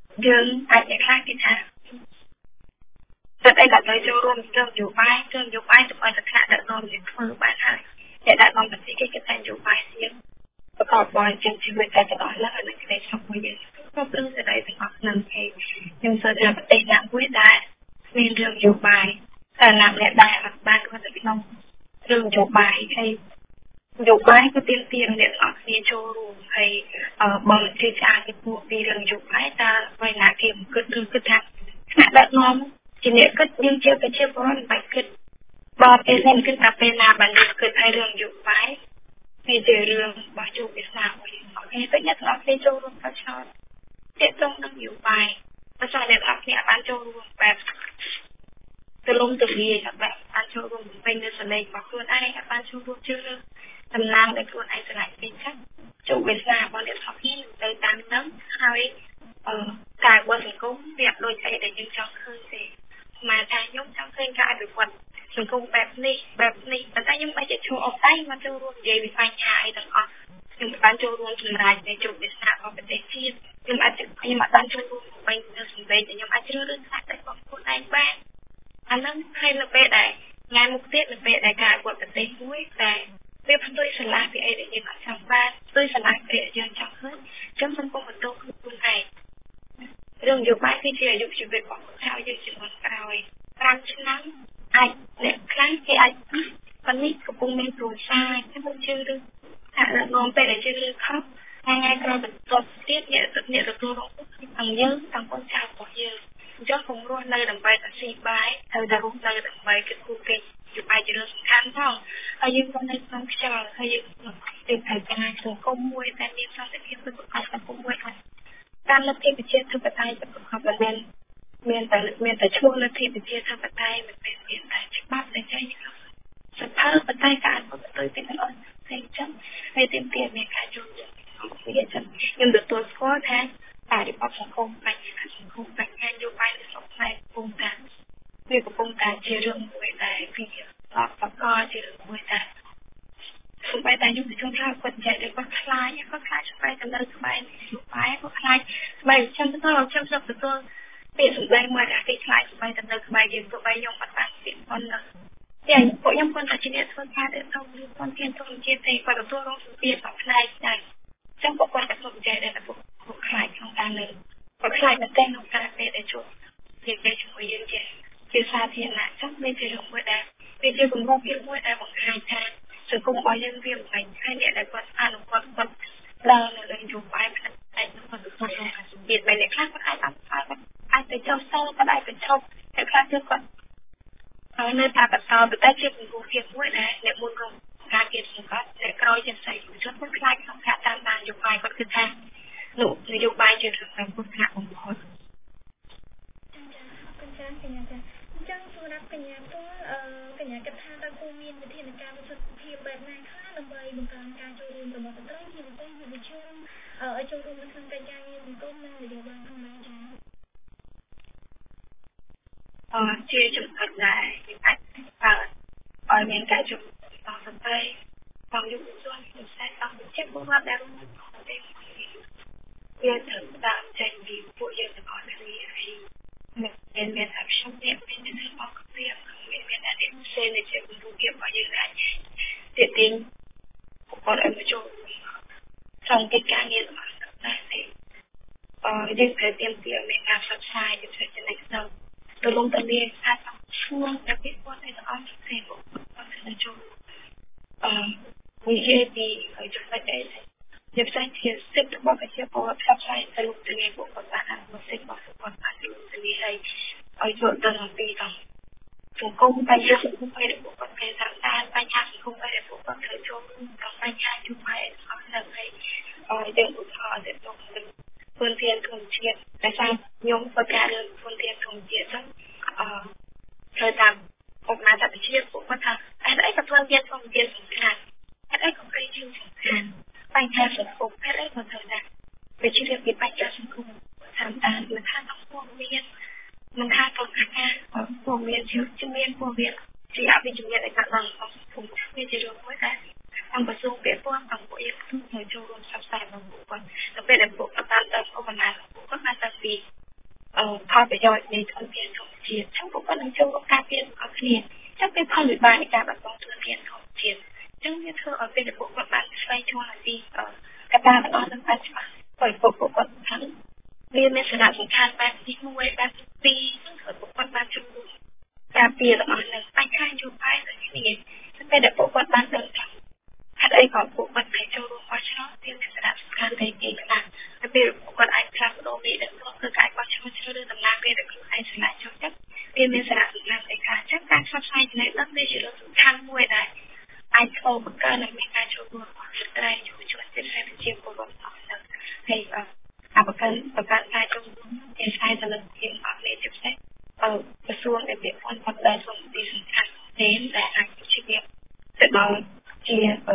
យើងអាចនិយាយខ្លះគេថាតែតែដល់ទៅចូលរួមក្នុងនយោបាយក្នុងនយោបាយទៅឲ្យតែថ្នាក់ដឹកនាំជាធ្វើបានហើយតែដឹកនាំប្រទេសគេគេតែនយោបាយទៀតប្រកបដោយជាជីវិតតែដល់ឡើយនៅក្នុងស្រុកមួយយើងគ្រប់គ្រងសេរីទាំងអស់នឹងគេខ្ញុំសើថាប្រទេសណាមួយដែលមានរឿងនយោបាយតែណាម្នាក់ដែលបានគាត់ទៅក្នុងរឿងនយោបាយហើយនយោបាយគឺទាមទារអ្នកទាំងអស់គ្នាចូលរួមហើយបងជឿឆ្អាគេពួកពីរឿងនយោបាយតើអ្វីណាគេគិតឬគិតថាថ្នាក់ដឹកនាំជាអ្នកគិតយើងជាប្រជាពលរដ្ឋមិនបាច់គិតបើពេលនេះគិតតែពេលណាបានគិតឲ្យរឿងនយោបាយវាជារឿងរបស់ជោគវាសនាមួយអូខេតែអ្នកទាំងអស់គ្នាចូលរួមទៅឆ្នោតទាក់ទងនឹងនយោបាយបើសិនអ្នកទាំងអស់គ្នាបានចូលរួមបែបទលំទលាយបែបបានចូលរួមពេញនៅសលេងរបស់ខ្លួនឯងបានចូលរួមជឿលើតំណាងដែលខ្លួនឯងស្រឡាញ់ពេញចឹងជោគវាសនារបស់អ្នកទាំងអស់គ្នាទៅតាមនឹងហើយអឺការអភិវឌ្ឍសង្គមវាអត់ដូចអីដែលយើងចង់ឃើញទេមកថាខ្ញុំចង់ឃើញការអភិវឌ្ឍសង្គមបែបនេះបែបនេះប៉ុន្តែខ្ញុំមិនអាចចូលអបដៃមកចូលរួមនិយាយពីបញ្ហាអីទាំងអស់ខ្ញុំបានចូលរួមសម្រាប់ในជោគវាសនារបស់ប្រទេសជាតិខ្ញុំអាចខ្ញុំអាចបានចូលរួមបែបទៅសម្ដែងតែខ្ញុំអាចជ្រើសរើសខ្លះតែរបស់ខ្លួនឯងបានអាហ្នឹងហើយនៅពេលដែលថ្ងៃមុខទៀតនៅពេលដែលការអភិវឌ្ឍប្រទេសមួយតែវាផ្ទុយឆ្លាស់ពីអីដែលយើងអត់ចង់បានផ្ទុយឆ្លាស់ពីយើងចង់ឃើញខ្ញុំសង្គមបន្ទោខ្លួនឯងរឿងនយោបាយគឺជាអាយុជីវិតរបស់ចៅយើងជំនាន់ក្រោយប្រាំឆ្នាំអាចអ្នកខ្លះគេអាចប៉ុន្តែកំពុងមានគ្រួសារខ្ញុំជឿឬថានាំពេលដែលជឿឬខុសថ្ងៃក្រោយបន្ទាប់ទៀតអ្នកអ្នកទទួលរងទាំងយើងទាំងកូនចៅរបស់យើងអញ្ចឹងកុំរស់នៅដើម្បីតែស៊ីបាយត្រូវតែរស់នៅដើម្បីគិតគូរគេជាបាយជារឿងសំខាន់ផងហើយយើងក៏នៅក្នុងខ្យល់ហើយយើងទៅត្រូវការសង្គមមួយដែលមានសន្តិភាពទៅប្រកបសង្គមមួយហើយតាមលទ្ធិប្រជាធិបតេយ្យប្រកបដោយមានមានតែមានតែឈ្មោះលទ្ធិប្រជាធិបតេយ្យមិនមែនមានតែច្បាប់តែចែងសភៅបតេយ្យការអនុវត្តទៅពីទាំងអស់ផ្សេងចឹងហើយទីពីមានការចូលរួមវាចឹងខ្ញុំទទួលស្គាល់ថាបរិបទសង្គមបញ្ហាសង្គមបញ្ហានយោបាយនៅស្រុកខ្មែរកំពុងតែវាកំពុងតែជារឿងមួយដែលវាអត់បកជារឿងមួយដែលសូម្បីតែយុវជនខ្លះគាត់និយាយថាគាត់ខ្លាចគាត់ខ្លាចស្បែកទៅលើស្បែកនយោបាយគាត់ខ្លាចស្បែកខ្ញុំទៅខ្ញុំទៅទទួលពាក្យសម្ដីមួយថាគេខ្លាចស្បែកទៅលើស្បែកយើងទៅបីខ្ញុំអត់បានពាក្យប៉ុណ្ណឹងតែពួកខ្ញុំគាត់តែជាអ្នកធ្វើការទៅទៅគាត់ធានធំជាតិទេគាត់ទទួលរងសម្ពាធដល់ផ្នែកដែរចឹងពួកគាត់ក៏សុខចិត្តដែរតែពួកគាត់ខ្លាចក្នុងការលើគាត់ខ្លាចតែក្នុងការពេលដែលជួបនិយាយជាមួយយើងជាជាសាធារណៈចឹងវាជារឿងមួយដែលវាជាគំរូភាពមួយដែលបង្ហាញថាសង្គមរបស់យើងវាមិនហើយអ្នកដែលគាត់អនុវត្តគាត់ដើរនៅលើនយោបាយផ្នែកតែគាត់ទទួលរងសម្ពាធបែបនេះខ្លះគាត់អាចបានផ្សាយអាចទៅចុះសោគាត់អាចទៅឈប់តែខ្លះគឺគាត់ហើយនៅតែបន្តតែជាគំរូភាពមួយដែលអ្នកមួយក៏ការគិតសង្កត់អ្នកក្រោយជាផ្សេងជនគាត់ខ្លាចក្នុងការតាមដាននយោបាយគាត់គឺថានោះនយោបាយជារឿងសំខាន់បំផុតអញ្ចឹងកញ្ញាចាអញ្ចឹងសម្រាប់កញ្ញាផ្ទាល់អឺកញ្ញាគិតថាតើគួរមានវិធានការវិសុទ្ធភាពបែបណាខ្លះដើម្បីបង្កើនការចូលរួមរបស់ស្ត្រីជាពិសេសយុវជនឲ្យចូលរួមនៅក្នុងកិច្ចការងារសង្គមនិងនយោបាយផងដែរចាអឺជាចំណុចដែលអាចកើតឲ្យមានការចូលរួមរបស់ស្ត្រីផងយុវជនពិសេសអង្គជាពលរដ្ឋដែលរួមក្នុងប្រទេសវាត្រូវតាមចេញពីពួកយើងទាំងអស់គ្នាហើយមានមានអភិជនមានមានរបស់គ្នាមានមានអតិថិជនជាគំរូភាពរបស់យើងអាចទាក់ទាញបុគ្គលឲ្យមកចូលក្នុងកិច្ចការងាររបស់ស្ត្រីអឺយើងត្រូវទាមទារមានការផ្សព្វផ្សាយជាចំណេះដឹងទៅលំទៅលាអាចឈ្មោះតែពីគាត់ទាំងអស់គ្នាបុគ្គលទៅចូលអឺនិយាយពីចំណុចអីជាផ្សេងជាសិទ្ធិរបស់ប្រជាពលរដ្ឋផ្សព្វផ្សាយទៅលោកទៅនេះបុគ្គលបានអនុវត្តសិទ្ធិរបស់គាត់បានលោកទៅនេះហើយឲ្យយល់ដឹងអំពីដល់សង្គមបញ្ហាសង្គមដែលបុគ្គលគេតាមដានបញ្ហាសង្គមដែលបុគ្គលត្រូវចូលរួមក្នុងបញ្ហាជួបហើយអស់នៅហើយឲ្យយើងឧទាហរណ៍ទៅទៅពន្ធធានធម្មជាតិតែថាខ្ញុំធ្វើការលើពន្ធធានធម្មជាតិហ្នឹងអឺត្រូវតាមអង្គការសហប្រជាជាតិពួកគាត់ថាអីអីក៏ពន្ធធានធម្មជាតិសំខាន់អីអីក៏គេជឿសំខាន់បញ្ហាសង្គមអីអីក៏ត្រូវដែរវិជាពីបញ្ហាសង្គមតាមដានមិនថាក្នុងពួកមានមិនថាក្នុងការពួកមានជាជំនាញពួកវាជាអវិជ្ជមានឯកសាររបស់សង្គមវាជារឿងមួយដែរអង្គប្រសូពាក្យពួកអង្គពួកយើងទៅចូលរួមផ្សព្វផ្សាយរបស់ពួកគាត់ទៅពេលដែលពួកគាត់តាមទៅឧបមាពួកគាត់បានទៅពីផលប្រយោជន៍នៃធនធានធម្មជាតិចឹងពួកគាត់នឹងចូលមកការពាររបស់គ្នាចឹងពេលផលវិបាកនៃការបាត់បង់ធនធានធម្មជាតិចឹងវាធ្វើឲ្យពេលពួកគាត់បានស្វែងយល់អំពីកត្តាទាំងអស់នឹងបានច្បាស់ហើយពួកគាត់ថាវាមានសារៈសំខាន់បែបទីមួយបែបទីពីរហ្នឹងគឺពួកគាត់បានជួយការពារទាំងអស់នឹងបញ្ហាយោបាយដូចគ្នាពេលដែលពួកគាត់បានដឹងថាហេតុអីក៏ពួកគាត់phảiចូលរួមបោះឆ្នោតវាមានសារៈសំខាន់តែគេខ្លះតែពេលពួកគាត់អាចផ្លាស់ប្ដូរពីដឹកនាំគឺការបោះឆ្នោតជ្រើសរើសតំណាងពេលដែលខ្លួនឯងឆ្លាតចូលចិត្តវាមានសារៈសំខាន់តែខ្លះចឹងការផ្សព្វផ្សាយចំណេះដឹងវាជារឿងសំខាន់មួយដែរអាចធ្វើបង្កើនឲ្យមានការចូលរួមរបស់ស្ត្រីយុវជនជាពិសេសជាពលរដ្ឋអស់ហ្នឹងហើយអបកិនបង្កើនការចូលរួមជាផ្សាយទៅលើជាអស់នេះជាពិសេសក្រសួងដែលពាក់ព័ន្ធគាត់ដែរសំទីសំខាន់ទេដែលអាចជាទៅដល់ជាអឺ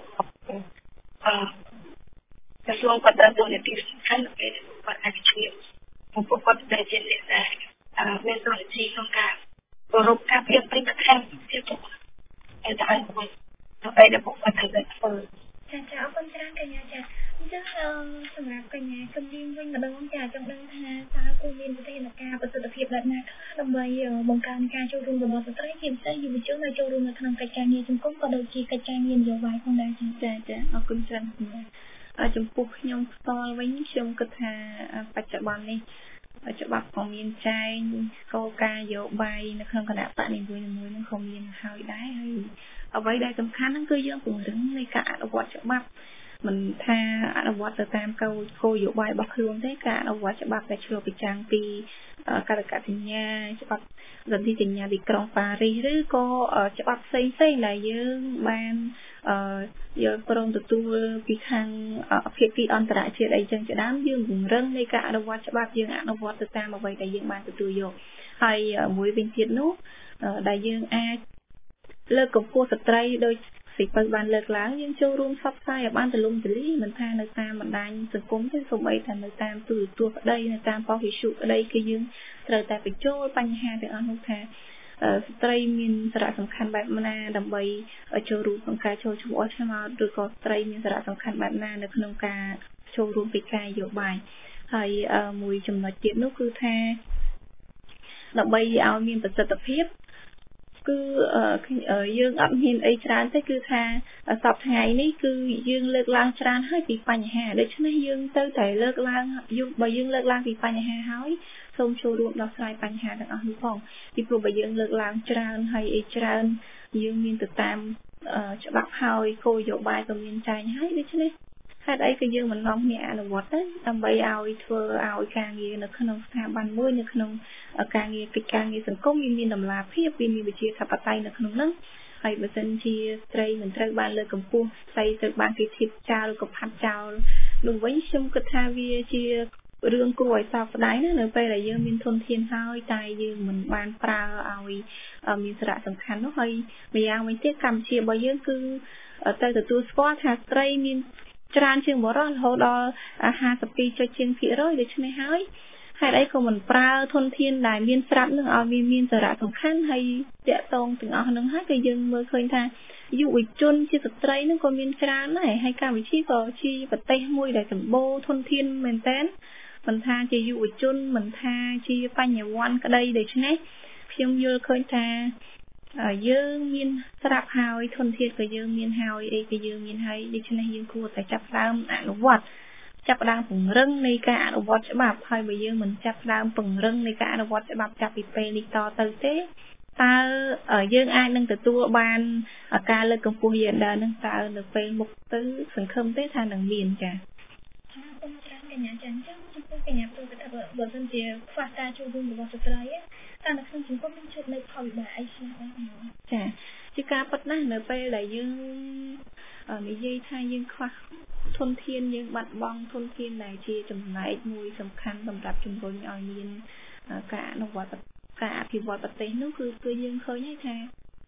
ក្រសួងគាត់ដើរតួនាទីសំខាន់នៅពេលគាត់អាចជួយពួកគាត់ដែលជាអ្នកដែលមានតួនាទីក្នុងការគោរពការពារព្រៃប្រធានជាទៅតែឲ្យគាត់ទៅឲ្យពួកគាត់ត្រូវធ្វើចាចាអរគុណច្រើនកញ្ញាចាអញ្ចឹងសម្រាប់កញ្ញាគំនាញវិញម្ដងចាចង់ដឹងថាតើគូមានវិធានការប្រសិទ្ធភាពបែបណាខ្លះដើម្បីបង្កើនការចូលរួមរបស់ស្ត្រីជាពិសេសយុវជនដែលចូលរួមនៅក្នុងកិច្ចការងារសង្គមក៏ដូចជាកិច្ចការងារនយោបាយផងដែរចាចាចាអរគុណច្រើនចំពោះខ្ញុំផ្ទាល់វិញខ្ញុំគិតថាបច្ចុប្បន្ននេះច្បាប់ក៏មានចែងគោលការណ៍នយោបាយនៅក្នុងគណៈបកនីមួយៗនឹងក៏មានហើយដែរហើយអ្វីដែលសំខាន់ហ្នឹងគឺយើងពង្រឹងនៃការអនុវត្តច្បាប់មិនថាអនុវត្តទៅតាមគោលគោលនយោបាយរបស់ខ្លួនទេការអនុវត្តច្បាប់ដែលឆ្លុះបញ្ចាំងពីកាលកតញ្ញូច្បាប់សន្ធិសញ្ញាទីក្រុងប៉ារីសឬក៏ច្បាប់ផ្សេងផ្សេងដែលយើងបានយើងព្រមទទួលពីខាងភាគីអន្តរជាតិអីចឹងជាដើមយើងពង្រឹងនៃការអនុវត្តច្បាប់យើងអនុវត្តទៅតាមអ្វីដែលយើងបានទទួលយកហើយមួយវិញទៀតនោះដែលយើងអាចលើកកម្ពស់ស្ត្រីដោយសិពៅបានលើកឡើងយើងចូលរួមផ្សព្វផ្សាយឲ្យបានទូលំទូលាយមិនថានៅតាមបណ្ដាញសង្គមទេសូម្បីតែនៅតាមទូរទស្សន៍ក្តីនៅតាមប៉ុស្តិ៍វិទ្យុក្តីគឺយើងត្រូវតែបញ្ចូលបញ្ហាទាំងអស់នោះថាស្ត្រីមានសារៈសំខាន់បែបណាដើម្បីចូលរួមក្នុងការចូលឈ្មោះឆ្នោតឬក៏ស្ត្រីមានសារៈសំខាន់បែបណានៅក្នុងការចូលរួមពីការនយោបាយហើយមួយចំណុចទៀតនោះគឺថាដើម្បីឲ្យមានប្រសិទ្ធភាពគឺយើងអត់មានអីច្រើនទេគឺថាសប្តាហ៍ថ្ងៃនេះគឺយើងលើកឡើងច្រើនហើយពីបញ្ហាដូច្នេះយើងទៅតែលើកឡើងយើងបើយើងលើកឡើងពីបញ្ហាហើយសូមចូលរួមដោះស្រាយបញ្ហាទាំងអស់នេះផងពីព្រោះបើយើងលើកឡើងច្រើនហើយអីច្រើនយើងមានទៅតាមច្បាប់ហើយគោលនយោបាយក៏មានចែងហើយដូច្នេះហេតុអីក៏យើងមិននាំគ្នាអនុវត្តទៅដើម្បីឲ្យធ្វើឲ្យការងារនៅក្នុងស្ថាប័នមួយនៅក្នុងការងារកិច្ចការងារសង្គមវាមានតម្លាភាពវាមានវិជាធិបតេយ្យនៅក្នុងនោះហើយបើសិនជាស្ត្រីមិនត្រូវបានលើកកម្ពស់ស្ត្រីត្រូវបានគេធៀបចោលក៏ផាត់ចោលនោះវិញខ្ញុំគិតថាវាជារឿងគួរឲ្យសោកស្ដាយណាស់នៅពេលដែលយើងមានធនធានហើយតែយើងមិនបានប្រើឲ្យមានសារៈសំខាន់នោះហើយម្យ៉ាងវិញទៀតកម្ពុជារបស់យើងគឺទៅទទួលស្គាល់ថាស្ត្រីមានច្រើនជាងបុរសរហូតដល់ห้าสิบสอง ជាងភាគរយដូច្នេះហើយហេតុអីក៏មិនប្រើធនធានដែលមានស្រាប់នឹងឲ្យវាមានសារៈសំខាន់ហើយតាក់ទងទាំងអស់នឹងហើយក៏យើងមើលឃើញថាយុវជនជាស្ត្រីនឹងក៏មានច្រើនដែរហើយកម្ពុជាក៏ជាប្រទេសមួយដែលសម្បូរធនធានមែនទែនមិនថាជាយុវជនមិនថាជាបញ្ញវន្តក្តីដូច្នេះខ្ញុំយល់ឃើញថាយើងមានស្រាប់ហើយធនធានក៏យើងមានហើយអីក៏យើងមានហើយដូច្នេះយើងគួរតែចាប់ផ្ដើមអនុវត្តចាប់ផ្ដើមពង្រឹងនៃការអនុវត្តច្បាប់ហើយបើយើងមិនចាប់ផ្ដើមពង្រឹងនៃការអនុវត្តច្បាប់ចាប់ពីពេលនេះតទៅទេតើយើងអាចនឹងទទួលបានការលើកកម្ពស់ gender នឹងតើនៅពេលមុខទៅសង្ឃឹមទេថានឹងមានចា៎ខ្ញុំច្រើនកញ្ញាចា៎អញ្ចឹងចំពោះកញ្ញាព្រោះថាបើសិនជាខ្វះការចូលរួមរបស់ស្ត្រីតែនៅក្នុងសង្គមមានជួបនៅផលវិបាកអីខ្លះដែរចា៎ជាការពិតណាស់នៅពេលដែលយើងនិយាយថាយើងខ្វះធនធានយើងបាត់បង់ធនធានដែលជាចំណែកមួយសំខាន់សម្រាប់ជំរុញឲ្យមានការអនុវត្តការអភិវឌ្ឍប្រទេសនោះគឺគឺយើងឃើញហើយថា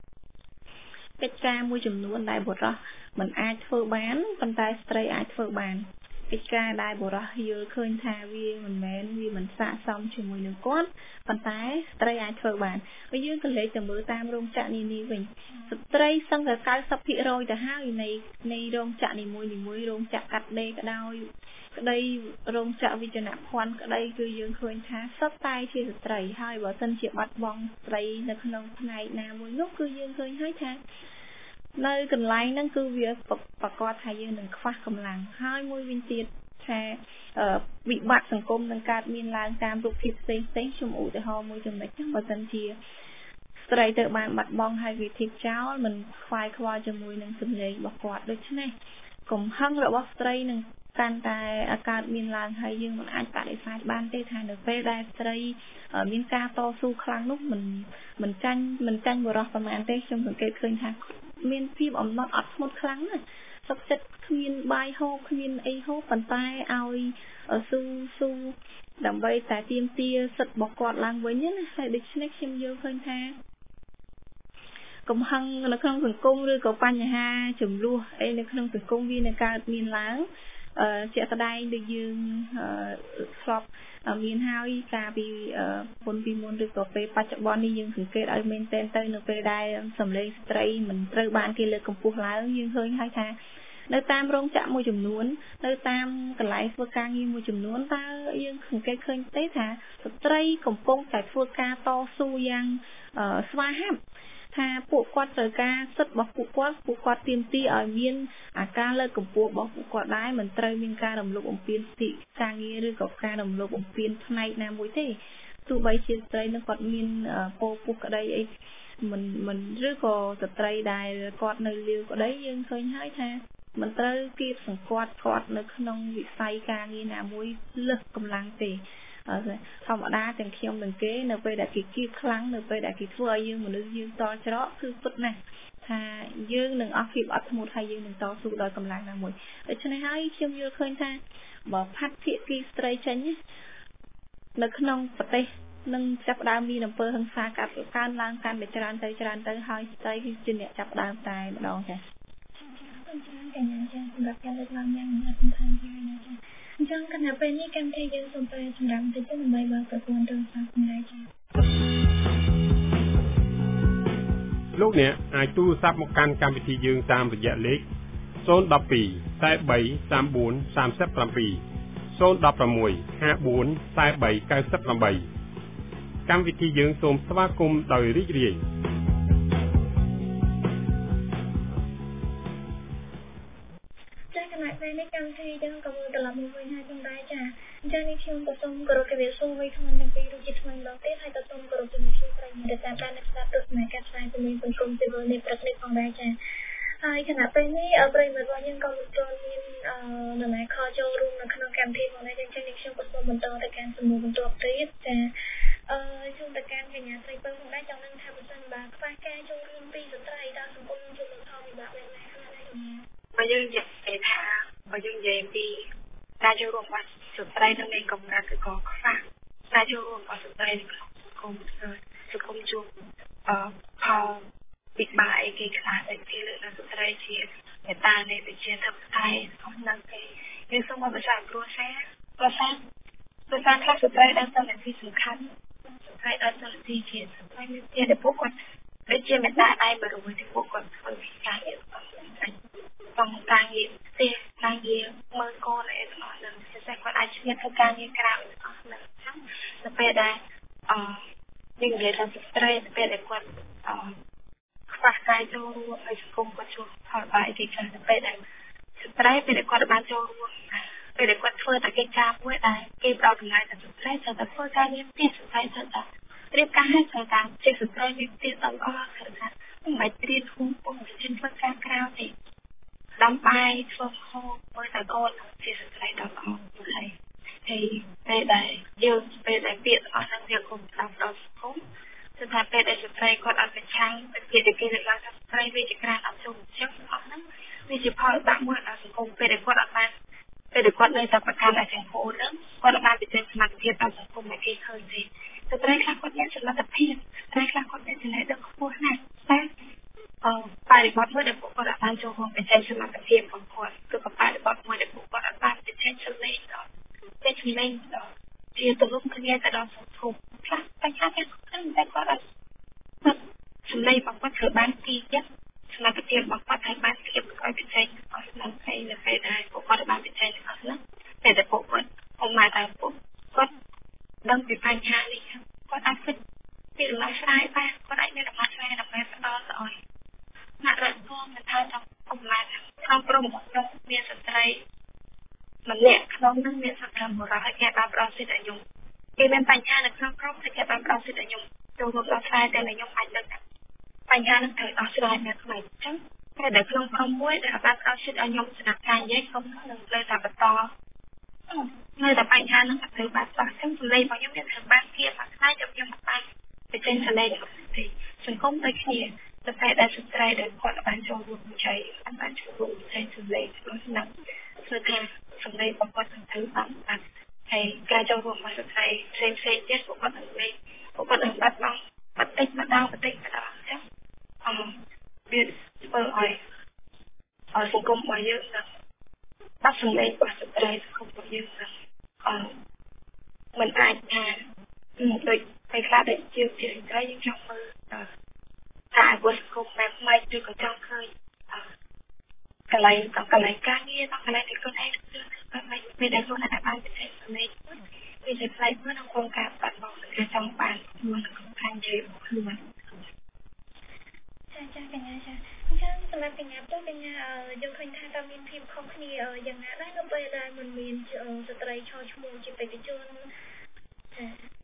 កិច្ចការមួយចំនួនដែលបុរសមិនអាចធ្វើបានប៉ុន្តែស្ត្រីអាចធ្វើបានកិច្ចការដែលបរិះយល់ឃើញថាវាមិនមែនវាមិនស័ក្តិសមជាមួយនឹងគាត់ប៉ុន្តែស្ត្រីអាចធ្វើបានហើយយើងក៏លេចទៅមើលតាមរោងចក្រនានាវិញស្ត្រីសឹងតែ 九十ភាគរយ ទៅហើយនៃនៃរោងចក្រនីមួយៗរោងចក្រកាត់ដេរក៏ដោយក្តីរោងចក្រវិជ្ជាភ័ណ្ឌក្តីគឺយើងឃើញថាសុទ្ធតែជាស្ត្រីហើយបើសិនជាបាត់បង់ស្ត្រីនៅក្នុងផ្នែកណាមួយនោះគឺយើងឃើញហើយថានៅកន្លែងហ្នឹងគឺវាប្រកាសថាយើងនឹងខ្វះកម្លាំងហើយមួយវិញទៀតថាវិបត្តិសង្គមនឹងកើតមានឡើងតាមរូបភាពផ្សេងៗខ្ញុំឧទាហរណ៍មួយចំណុចហ្នឹងបើសិនជាស្ត្រីទៅបានបាត់បង់ហើយវាធៀបចោលមិនខ្វាយខ្វល់ជាមួយនឹងសម្លេងរបស់គាត់ដូច្នេះកំហឹងរបស់ស្ត្រីនឹងកាន់តែកើតមានឡើងហើយយើងមិនអាចបដិសេធបានទេថានៅពេលដែលស្ត្រីមានការតស៊ូខ្លាំងនោះមិនមិនចាញ់មិនចាញ់បរិះប្រមាណទេខ្ញុំសង្កេតឃើញថាមានភាពអំណត់អត់ធ្មត់ខ្លាំងណាស់សុខចិត្តគ្មានបាយហូបគ្មានអីហូបប៉ុន្តែឲ្យស៊ូស៊ូដើម្បីតែទាមទារសិទ្ធិរបស់គាត់ឡើងវិញណាហើយដូច្នេះខ្ញុំយល់ឃើញថាកំហឹងនៅក្នុងសង្គមឬក៏បញ្ហាចំនួនអីនៅក្នុងសង្គមវានឹងកើតមានឡើងជាក់ស្ដែងដូចយើងធ្លាប់មានហើយការពីមុនពីមុនឬក៏ពេលបច្ចុប្បន្ននេះយើងសង្កេតឲ្យមែនតែនទៅនៅពេលដែលសម្លេងស្ត្រីមិនត្រូវបានគេលើកកម្ពស់ឡើងយើងឃើញហើយថានៅតាមរោងចក្រមួយចំនួននៅតាមកន្លែងធ្វើការងារមួយចំនួនតើយើងសង្កេតឃើញទេថាស្ត្រីកំពុងតែធ្វើការតស៊ូយ៉ាងស្វាហាប់ថាពួកគាត់ត្រូវការសិទ្ធិរបស់ពួកគាត់ពួកគាត់ទាមទារឲ្យមានអាការលើកកម្ពស់របស់ពួកគាត់ដែរមិនត្រូវមានការរំលោភបំពានសិទ្ធិការងារឬក៏ការរំលោភបំពានផ្នែកណាមួយទេទោះបីជាស្ត្រីនឹងគាត់មានពោពុះក្តីអីមិនមិនឬក៏ស្ត្រីដែលគាត់នៅលាវក្តីយើងឃើញហើយថាមិនត្រូវគៀបសង្កត់គាត់នៅក្នុងវិស័យការងារណាមួយលើសកម្លាំងទេធម្មតាទាំងខ្ញុំទាំងគេនៅពេលដែលគេគៀបខ្លាំងនៅពេលដែលគេធ្វើឲ្យយើងមនុស្សយើងតច្រកគឺពិតណាស់ថាយើងនឹងអស់ភាពអត់ធ្មត់ហើយយើងនឹងតស៊ូដោយកម្លាំងណាមួយដូច្នេះហើយខ្ញុំយល់ឃើញថាបើផាត់ភាគីស្ត្រីចេញនៅក្នុងប្រទេសនឹងចាប់ផ្ដើមមានអំពើហិង្សាកើតកើនឡើងកាន់តែច្រើនទៅច្រើនទៅហើយស្ត្រីគឺជាអ្នកចាប់ផ្ដើមតែម្ដងចា៎អញ្ចឹងកញ្ញាចា៎សម្រាប់ការលើកឡើងយ៉ាងនេះសំខាន់ជាងណាចា៎អញ្ចឹងគណៈពេលនេះកម្មវិធីយើងសូមប្រែសម្រាប់តិចដើម្បីបើកប្រព័ន្ធទូរស័ព្ទសម្រាប់ចា៎លោកអ្នកអាចទូរស័ព្ទមកកាន់កម្មវិធីយើងតាមរយៈលេខศูนย์ หนึ่ง สอง แปด สาม สี่ สาม สี่ สาม เจ็ด ศูนย์ หนึ่ง หก ห้า สี่ เก้า แปด támកម្មវិធីយើងសូមស្វាគមន៍ដោយរីករាយចា៎គណៈពេលនេះកម្មវិធីយើងក៏មកត្រឡប់មកវិញហើយផងដែរចា៎អញ្ចឹងនេះខ្ញុំក៏សូមគោរពជម្រាបសួរវិញក្នុងទាំងពីររូបជាថ្មីម្ដងទៀតហើយក៏សូមគោរពជម្រាបសួរប្រិយមិត្តតាមដានស្ដាប់ទស្សនាការផ្សាយជាមួយសង្គមស៊ីវិលនេះព្រឹកនេះផងដែរចា៎ហើយគណៈពេលនេះប្រិយមិត្តរបស់យើងក៏មិនទាន់មានដំណើរខលចូលរួមនៅក្នុងកម្មវិធីផងដែរអញ្ចឹងនេះខ្ញុំក៏សូមបន្តទៅកាន់សំណួរបន្ទាប់ទៀតចា៎អឺខ្ញុំទៅកាន់កញ្ញាស្រីពៅផងដែរចង់នឹងថាបើសិនបើខ្វះការចូលរួមពីស្ត្រីដល់សង្គមជំនួសផលវិបាកបែបណាខ្លះដែរបើយើងនិយាយថាបើយើងនិយាយពីការចូលរួមរបស់ស្ត្រីនៅក្នុងកម្រិតឬក៏ខ្វះការចូលរួមរបស់ស្ត្រីក្នុងសង្គមសង្គមជួបអឺផលវិបាកអីគេខ្លះដែលគេលើកឡើងស្ត្រីជាមេតានៃវិជាធិបតេយ្យក្នុងនឹងគេយើងសូមមកបញ្ជាក់គ្រួសារគ្រួសារគ្រួសារខ្លះស្ត្រីដែលតើទីសំខាន់ស្ត្រីដែលតើទីជាស្ត្រីមានជាពួកគាត់ដូចជាមេតាដៃបរិវេណពួកគាត់ធ្វើការងារក្នុងការងារផ្ទះការងារមើលកូនអីទាំងអស់ហ្នឹងពិសេសគាត់អាចឆ្លៀតធ្វើការងារក្រៅទាំងអស់ហ្នឹងអញ្ចឹងទៅពេលដែលអឺយើងនិយាយថាស្ត្រីទៅពេលដែលគាត់អឺខ្វះការចូលរួមហើយសង្គមគាត់ជួបផលបាយគេខ្លះទៅពេលដែលស្ត្រីពេលដែលគាត់បានចូលរួមពេលដែលគាត់ធ្វើតែកិច្ចការមួយដែលគេផ្ដោតចំណាយតែស្ត្រីត្រូវតែធ្វើការងារផ្ទះស្ត្រីត្រូវតែរៀបការឲ្យត្រូវតែជាស្ត្រីមានផ្ទះដល់អស់ត្រូវថាមិនបាច់ត្រៀមខ្លួនពុំជាធ្វើការក្រៅទេដាំបាយធ្វើហូបមើលតែកូនជាស្ត្រីដល់អស់ហើយហើយពេលដែលយើងពេលដែលពាក្យអស់ហ្នឹងវាគុំដល់ដល់សង្គមគឺថាពេលដែលស្ត្រីគាត់អត់ប្រឆាំងពីគេគេលើកឡើងថាស្ត្រីវាជាក្រានអត់ចូលចឹងអស់ហ្នឹងវាជាផលបាក់មួយដល់សង្គមពេលដែលគាត់អត់បានពេលដែលគាត់នៅតែប្រកាន់តែចង្កូនហ្នឹងគាត់បានបញ្ចេញសមត្ថភាពដល់សង្គមឲ្យគេឃើញទេស្ត្រីខ្លះគាត់មានសមត្ថភាពស្ត្រីខ្លះគាត់មានចំណេះដឹងខ្ពស់ណាស់តែអឺបរិបទមួយដែលពួកគាត់អាចបានចូលរួមបញ្ចេញសមត្ថភាពរបស់គាត់គឺក៏បរិបទមួយដែលពួកគាត់អាចបានបញ្ចេញចេញសម្លេងដល់ចេញសម្លេងដល់ជាទម្រង់គ្នាទៅដល់សង្គមខ្លះបញ្ហាគេខ្ញុំតែគាត់អត់សម្លេងរបស់គាត់ត្រូវបានទីចិត្តសមត្ថភាពរបស់គាត់ត្រូវបានធៀបឲ្យពិសេសអស់ក្នុងពេលនៅពេលដែលពួកគាត់បានពិសេសអស់ហ្នឹងតែតែពួកគាត់អមមកតែពួកគាត់ដឹងពីបញ្ហានេះគាត់អាចគិតពីដំណោះស្រាយបានគាត់អាចមានដំណោះស្រាយដើម្បីផ្ដល់ទៅឲ្យអ្នករកខ្លួនមិនថាចង់អមមកក្នុងក្រុមរបស់ខ្ញុំមានស្ត្រីម្នាក់ក្នុងនឹងមានសកម្មបុរសគេបានផ្ដល់សិទ្ធិឲ្យខ្ញុំគេមានបញ្ហានៅក្នុងក្រុមតែគេបានផ្ដល់សិទ្ធិឲ្យខ្ញុំចូលរួមដោះស្រាយតែខ្ញុំអាចដឹងបញ្ហានឹងត្រូវដោះស្រាយនៅក្នុងអញ្ចឹងតែនៅក្នុងក្រុមមួយដែលបានផ្ដល់សិទ្ធិឲ្យខ្ញុំស្ដាប់ការនិយាយខ្ញុំនឹងលើតែបន្តនៅតែបញ្ហានឹងត្រូវបានដោះស្រាយសម្លេងរបស់ខ្ញុំមានត្រូវបានគៀបមកខ្លាចខ្ញុំខ្ញុំបានទៅចេញសម្លេងរបស់ទីសង្គមដូចគ្នាតែតែដែលស្ត្រីដែលគាត់បានចូលរួមចៃបានចូលរួមចៃសម្លេងក្នុងគឺថាសម្លេងរបស់គាត់ត្រូវបានបានហើយការចូលរួមរបស់ស្ត្រីផ្សេងផ្សេងទៀតពួកគាត់នឹងលេងពួកគាត់នឹងបាត់បង់បន្តិចម្ដងបន្តិចម្ដងអញ្ចឹងអឺវាធ្វើឲ្យឲ្យសង្គមរបស់យើងនឹងបាត់សម្លេងរបស់ស្ត្រីសង្គមរបស់យើងនឹងអឺមិនអាចថាដូចពេលខ្លះដែលជាជាស្ត្រីយើងចង់មើលថាអវសង្គមបែបម៉េចឬក៏ចង់ឃើញកន្លែងកន្លែងការងារកន្លែងដែលខ្លួនឯងបែបម៉េចពេលដែលខ្លួនឯងបានពិសេសសម្លេងវាជាផ្នែកមួយក្នុងគោលការណ៍បាត់បង់ឬចង់បានខ្លួនក្នុងខាងនិយាយរបស់ខ្លួនចាចាកញ្ញាចាអញ្ចឹងសម្រាប់កញ្ញាផ្ទាល់កញ្ញាយើងឃើញថាតើមានភាពខុសគ្នាយ៉ាងណាដែរនៅពេលដែលមិនមានស្ត្រីឈរឈ្មោះជាបេក្ខជនចា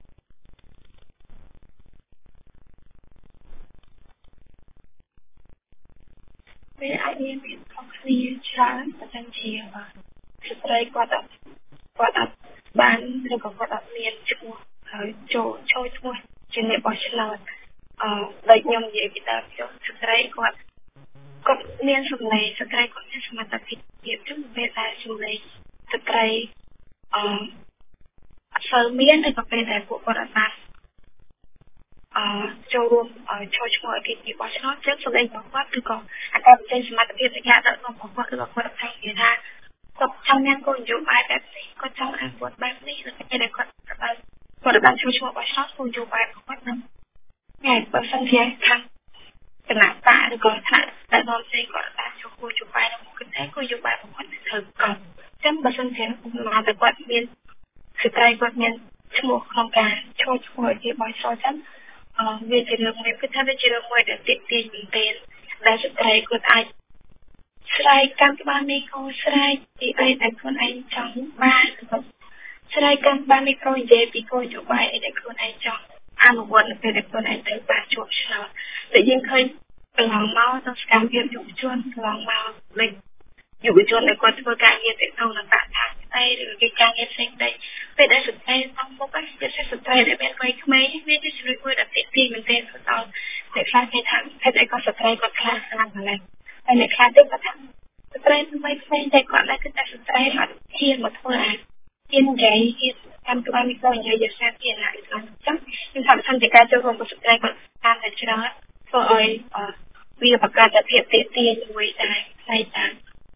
វាអាចមានភាពខុសគ្នាច្រើនបើមិនជាស្ត្រីគាត់អត់គាត់អត់បានឬក៏គាត់អត់មានឈ្មោះហើយចូលចូលឈ្មោះជាអ្នកបោះឆ្នោតអឺដូចខ្ញុំនិយាយពីដើមខ្ញុំស្ត្រីគាត់គាត់មានសម្លេងស្ត្រីគាត់មានសមត្ថភាពជាងពេលដែលសម្លេងស្ត្រីអឺអត់សូវមានតែពេលដែលពួកគាត់អត់បានអឺចូលរួមចូលឈ្មោះឲ្យគេបោះឆ្នោតចឹងសម្លេងរបស់គាត់គឺក៏អាការពិសេសសមត្ថភាពនៃការដឹកនាំរបស់គាត់គឺក៏គាត់ថានិយាយថាគាត់ចង់មានគោលនយោបាយបែបនេះគាត់ចង់អនុវត្តបែបនេះនៅពេលដែលគាត់គាត់បានចូលឈ្មោះបោះឆ្នោតគោលនយោបាយរបស់គាត់នឹងហើយបើសិនជាខាងគណៈបកឬក៏ថ្នាក់ដឹកនាំផ្សេងគាត់បានចូលគោលនយោបាយរបស់គាត់តែគោលនយោបាយរបស់គាត់ត្រូវកប់ចឹងបើសិនជាមកតែគាត់មានស្ត្រីគាត់មានឈ្មោះក្នុងការចូលឈ្មោះជាបោះឆ្នោតចឹងអឺវាជារឿងមួយគឺថាវាជារឿងមួយដែលទាក់ទាញមែនទែនដែលស្ត្រីគាត់អាចស្រ័យកាន់បានមីក្រូស្រ័យពីអីដែលខ្លួនឯងចង់បានស្រ័យកាន់បានមីក្រូនិយាយពីគោលនយោបាយអីដែលខ្លួនឯងចង់អនុវត្តនៅពេលដែលខ្លួនឯងត្រូវបានជាប់ឆ្នោតតែយើងឃើញកន្លងមកក្នុងសកម្មភាពយុវជនកន្លងមកលេចយុវជនដែលគាត់ធ្វើការងារទាក់ទងនឹងបរិស្ថានស្អីឬកិច្ចការងារផ្សេងៗពេលដែលស្ត្រីសំមុខហ្នឹងជាស្ត្រីដែលមានវ័យក្មេងវាជាជំនួយមួយដែលទាក់ទាញមែនទែនទៅដល់អ្នកខ្លះគេថាហេតុអីក៏ស្ត្រីគាត់ខ្លាំងខ្លាំងម្ល៉េះហើយអ្នកខ្លះទៀតគាត់ថាស្ត្រីវ័យក្មេងតែគាត់ដែរគឺតែស្ត្រីអត់ហ៊ានមកធ្វើអាហ៊ាននិយាយហ៊ានតាមក្បាលមីក្រូនិយាយជាសាធារណៈអញ្ចឹងខ្ញុំថាបើសិនជាការចូលរួមរបស់ស្ត្រីគាត់តាមតែច្រើនធ្វើឲ្យវាបង្កើតតែភាពទាក់ទាញមួយដែរផ្នែកតាម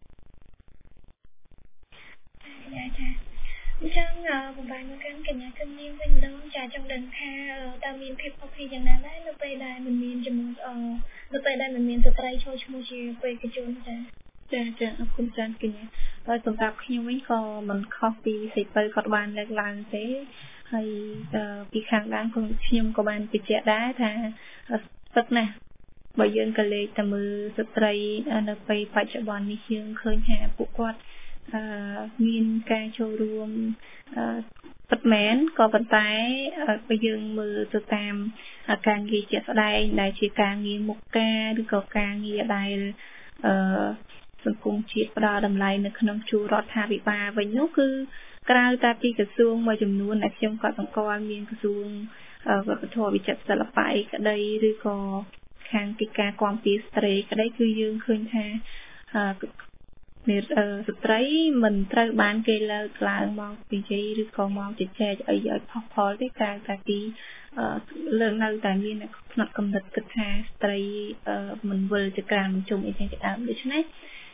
ចាចាអញ្ចឹងបំបានមកកាន់កញ្ញាគឹមនាងវិញម្ដងចាចង់ដឹងថាតើមានភាពខុសគ្នាយ៉ាងណាដែរនៅពេលដែលមិនមានចំនួនអនៅពេលដែលមិនមានស្ត្រីចូលឈ្មោះជាបេក្ខជនចាចាចាអរគុណច្រើនកញ្ញាហើយសម្រាប់ខ្ញុំវិញក៏មិនខុសពីសិភៅគាត់បានលើកឡើងទេហើយពីខាងដើមខ្ញុំក៏បានបញ្ជាក់ដែរថាទឹកណាស់បើយើងក៏លេខតែមើលស្ត្រីនៅពេលបច្ចុប្បន្ននេះយើងឃើញថាពួកគាត់អឺមានការចូលរួមអឺពិតមែនក៏ប៉ុន្តែបើយើងមើលទៅតាមការងារជាក់ស្ដែងដែលជាការងារមុខការឬក៏ការងារដែលអឺសង្គមជាតិផ្ដល់តម្លៃនៅក្នុងជួររដ្ឋាភិបាលវិញនោះគឺក្រៅតែពីក្រសួងមួយចំនួនដែលខ្ញុំក៏សង្កល់មានក្រសួងវប្បធម៌វិចិត្រសិល្បៈក្តីឬក៏ខាងកិច្ចការគាំពារស្ត្រីក្តីគឺយើងឃើញថាមានស្ត្រីមិនត្រូវបានគេលើកឡើងមកនិយាយឬក៏មកជជែកអីឲ្យផុសផុលទេក្រៅតែពីលើកនៅតែមានផ្នត់កំណត់គិតថាស្ត្រីមិនវិលទៅក្រានជុំអីចឹងជាដើមដូច្នេះ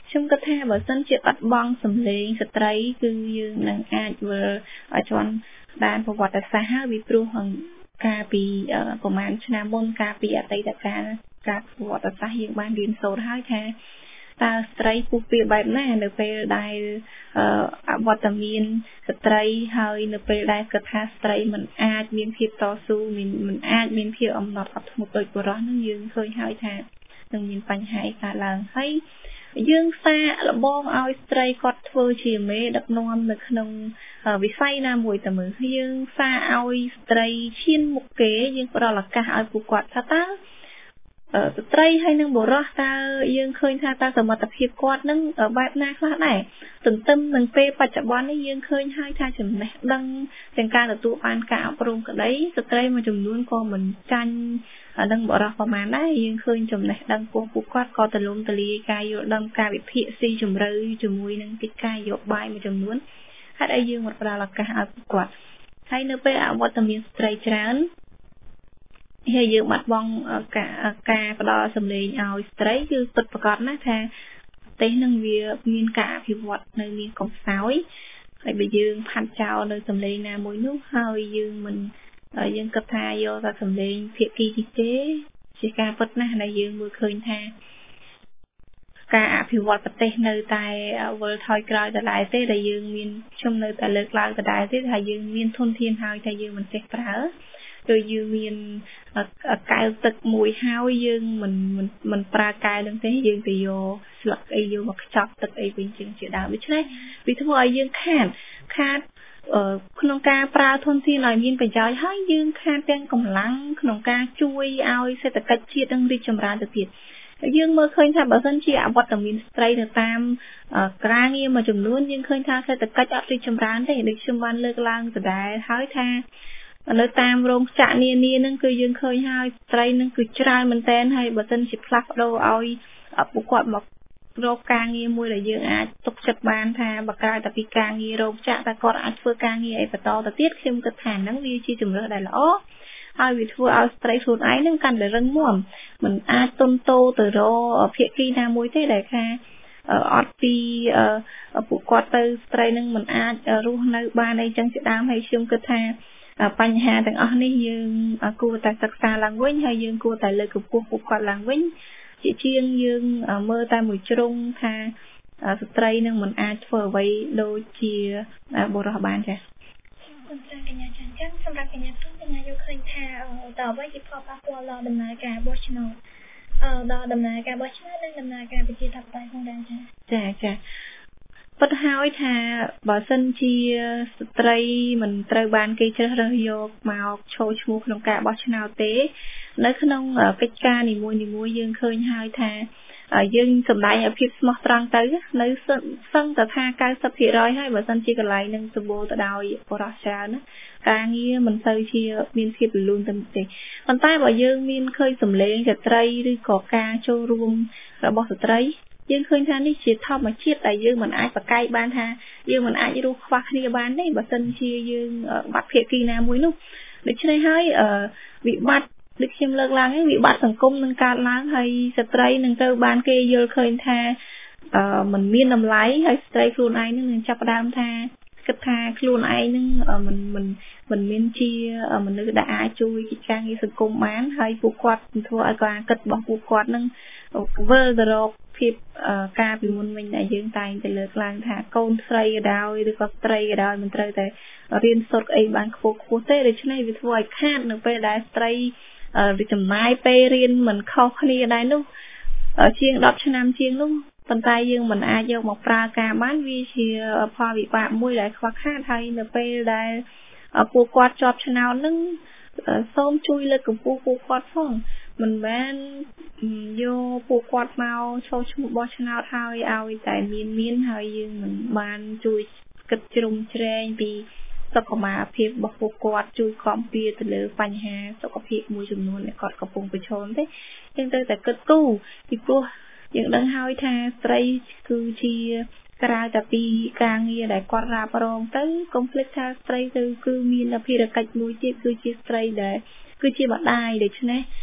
ខ្ញុំគិតថាបើសិនជាបាត់បង់សម្លេងស្ត្រីគឺយើងនឹងអាចវិលជន់ដានប្រវត្តិសាស្ត្រហើយពីព្រោះការពីប្រហែលឆ្នាំមុនការពីអតីតកាលការប្រវត្តិសាស្ត្រយើងបានរៀនសូត្រហើយថាតើស្ត្រីពុះពីបែបណានៅពេលដែលអវត្តមានស្ត្រីហើយនៅពេលដែលគិតថាស្ត្រីមិនអាចមានភាពតស៊ូមិនមិនអាចមានភាពអំណត់អត់ធ្មត់ដូចបុរសនឹងយើងឃើញហើយថានឹងមានបញ្ហាកើតឡើងហើយយើងសាកល្បងឲ្យស្ត្រីគាត់ធ្វើជាមេដឹកនាំនៅក្នុងវិស័យណាមួយតែមើលយើងសាកឲ្យស្ត្រីឈានមុខគេយើងផ្ដល់ឱកាសឲ្យពួកគាត់ថាតើស្ត្រីហើយនឹងបុរសតើយើងឃើញថាតើសមត្ថភាពគាត់នឹងបែបណាខ្លះដែរទន្ទឹមនឹងពេលបច្ចុប្បន្ននេះយើងឃើញហើយថាចំណេះដឹងទាំងការទទួលបានការអប់រំក្តីស្ត្រីមួយចំនួនក៏មិនចាញ់នឹងបុរសប្រហែលដែរយើងឃើញចំណេះដឹងពួកពួកគាត់ក៏ទលំទលាយការយល់ដឹងការវិភាគស៊ីជម្រៅជាមួយនឹងកិច្ចការនយោបាយមួយចំនួនហេតុអីយើងមិនផ្ដល់ឱកាសឲ្យពួកគាត់ហើយនៅពេលអវត្តមានស្ត្រីច្រើនហើយយើងបាត់បង់ការការផ្ដល់សម្លេងឲ្យស្ត្រីគឺពិតប្រាកដណាស់ថាប្រទេសនឹងវាមានការអភិវឌ្ឍនៅមានកំសោយហើយបើយើងផាត់ចោលនៅសម្លេងណាមួយនោះហើយយើងមិនយើងគិតថាយកតែសម្លេងភាគីនេះទេជាការពិតណាស់ដែលយើងមើលឃើញថាការអភិវឌ្ឍប្រទេសនៅតែវិលថយក្រោយដដែលទេដែលយើងមានខ្ញុំនៅតែលើកឡើងដដែលទេថាយើងមានធនធានហើយតែយើងមិនចេះប្រើដោយយើងមានកែវទឹកមួយហើយយើងមិនមិនមិនប្រើកែវនឹងទេយើងទៅយកស្លឹកអីយកមកខ្ចប់ទឹកអីវិញជាងជាដើមដូច្នេះវាធ្វើឲ្យយើងខាតខាតក្នុងការប្រើធនធានឲ្យមានប្រយោជន៍ហើយយើងខាតទាំងកម្លាំងក្នុងការជួយឲ្យសេដ្ឋកិច្ចជាតិនឹងរីកចម្រើនទៅទៀតយើងមើលឃើញថាបើសិនជាអវត្តមានស្ត្រីនៅតាមការងារមួយចំនួនយើងឃើញថាសេដ្ឋកិច្ចអត់រីកចម្រើនទេដូចខ្ញុំបានលើកឡើងដដែលហើយថានៅតាមរោងចក្រនានានឹងគឺយើងឃើញហើយស្ត្រីនឹងគឺច្រើនមែនតើហើយបើសិនជាផ្លាស់ប្ដូរឲ្យពួកគាត់មករកការងារមួយដែលយើងអាចទុកចិត្តបានថាបើក្រៅតែពីការងាររោងចក្រតែគាត់អាចធ្វើការងារអីបន្តទៅទៀតខ្ញុំគិតថាហ្នឹងវាជាជំរើសដែលល្អហើយវាធ្វើឲ្យស្ត្រីខ្លួនឯងនឹងកាន់តែរឹងមាំមិនអាចទន់តូទៅរកភាគីណាមួយទេដែលថាអត់ពីពួកគាត់ទៅស្ត្រីនឹងមិនអាចរស់នៅបានអីចឹងជាដើមហើយខ្ញុំគិតថាបញ្ហាទាំងអស់នេះយើងគួរតែសិក្សាឡើងវិញហើយយើងគួរតែលើកកម្ពស់ពួកគាត់ឡើងវិញជាជាងយើងមើលតែមួយជ្រុងថាស្ត្រីនឹងមិនអាចធ្វើអ្វីដូចជាបុរសបានចា៎អញ្ចឹងកញ្ញាចា៎សម្រាប់កញ្ញាទូកញ្ញាយល់ឃើញថាតើអ្វីជាផលប៉ះពាល់ដល់ដំណើរការបោះឆ្នោតអឺដល់ដំណើរការបោះឆ្នោតនិងដំណើរការប្រជាធិបតេយ្យផងដែរចា៎ចាចាពិតហើយថាបើសិនជាស្ត្រីមិនត្រូវបានគេជ្រើសរើសយកមកចូលឈ្មោះក្នុងការបោះឆ្នោតទេនៅក្នុងកិច្ចការនីមួយៗយើងឃើញហើយថាយើងសម្ដែងឲ្យភាពស្មោះត្រង់ទៅនៅសឹងតែថា 九十ភាគរយ ហើយបើសិនជាកន្លែងនឹងសម្បូរទៅដោយបុរសច្រើនណាការងារមិនសូវជាមានភាពលូនទៅទេប៉ុន្តែបើយើងមានឃើញសម្លេងស្ត្រីឬក៏ការចូលរួមរបស់ស្ត្រីយើងឃើញថានេះជាធម្មជាតិដែលយើងមិនអាចប្រកែកបានថាយើងមិនអាចរស់ខ្វះគ្នាបានទេបើសិនជាយើងបាត់ភាគីណាមួយនោះដូច្នេះហើយវិបត្តិដូចខ្ញុំលើកឡើងហ្នឹងវិបត្តិសង្គមនឹងកើតឡើងហើយស្ត្រីនឹងត្រូវបានគេយល់ឃើញថាមិនមានតម្លៃហើយស្ត្រីខ្លួនឯងនឹងចាប់ផ្ដើមថាគិតថាខ្លួនឯងនឹងមិនមិនមិនមានជាមនុស្សដែលអាចជួយកិច្ចការងារសង្គមបានហើយពួកគាត់ធ្វើឲ្យការគិតរបស់ពួកគាត់នឹងវិលទៅរកភាពការពីមុនវិញដែលយើងតែងតែលើកឡើងថាកូនស្រីក៏ដោយឬក៏ស្ត្រីក៏ដោយមិនត្រូវតែរៀនសូត្រអីបានខ្ពស់ខ្ពស់ទេដូច្នេះវាធ្វើឲ្យខាតនៅពេលដែលស្ត្រីចំណាយពេលរៀនមិនខុសគ្នាដែរនោះជាងដប់ឆ្នាំជាងនោះប៉ុន្តែយើងមិនអាចយកមកប្រើការបានវាជាផលវិបាកមួយដែលខ្វះខាតហើយនៅពេលដែលពួកគាត់ជាប់ឆ្នោតនឹងសូមជួយលើកកម្ពស់ពួកគាត់ផងមិនមែនយកពួកគាត់មកចូលឈ្មោះបោះឆ្នោតហើយឲ្យតែមានមានហើយយើងមិនបានជួយគិតជ្រុំជ្រែងពីសុខភាពរបស់ពួកគាត់ជួយគាំពារទៅលើបញ្ហាសុខភាពមួយចំនួនដែលគាត់កំពុងប្រឈមទេយើងត្រូវតែគិតគូរពីព្រោះយើងដឹងហើយថាស្ត្រីគឺជាក្រៅតែពីការងារដែលគាត់រ៉ាប់រងទៅកុំភ្លេចថាស្ត្រីទៅគឺមានភារកិច្ចមួយទៀតគឺជាស្ត្រីដែលគឺជាម្ដាយដូច្នេះ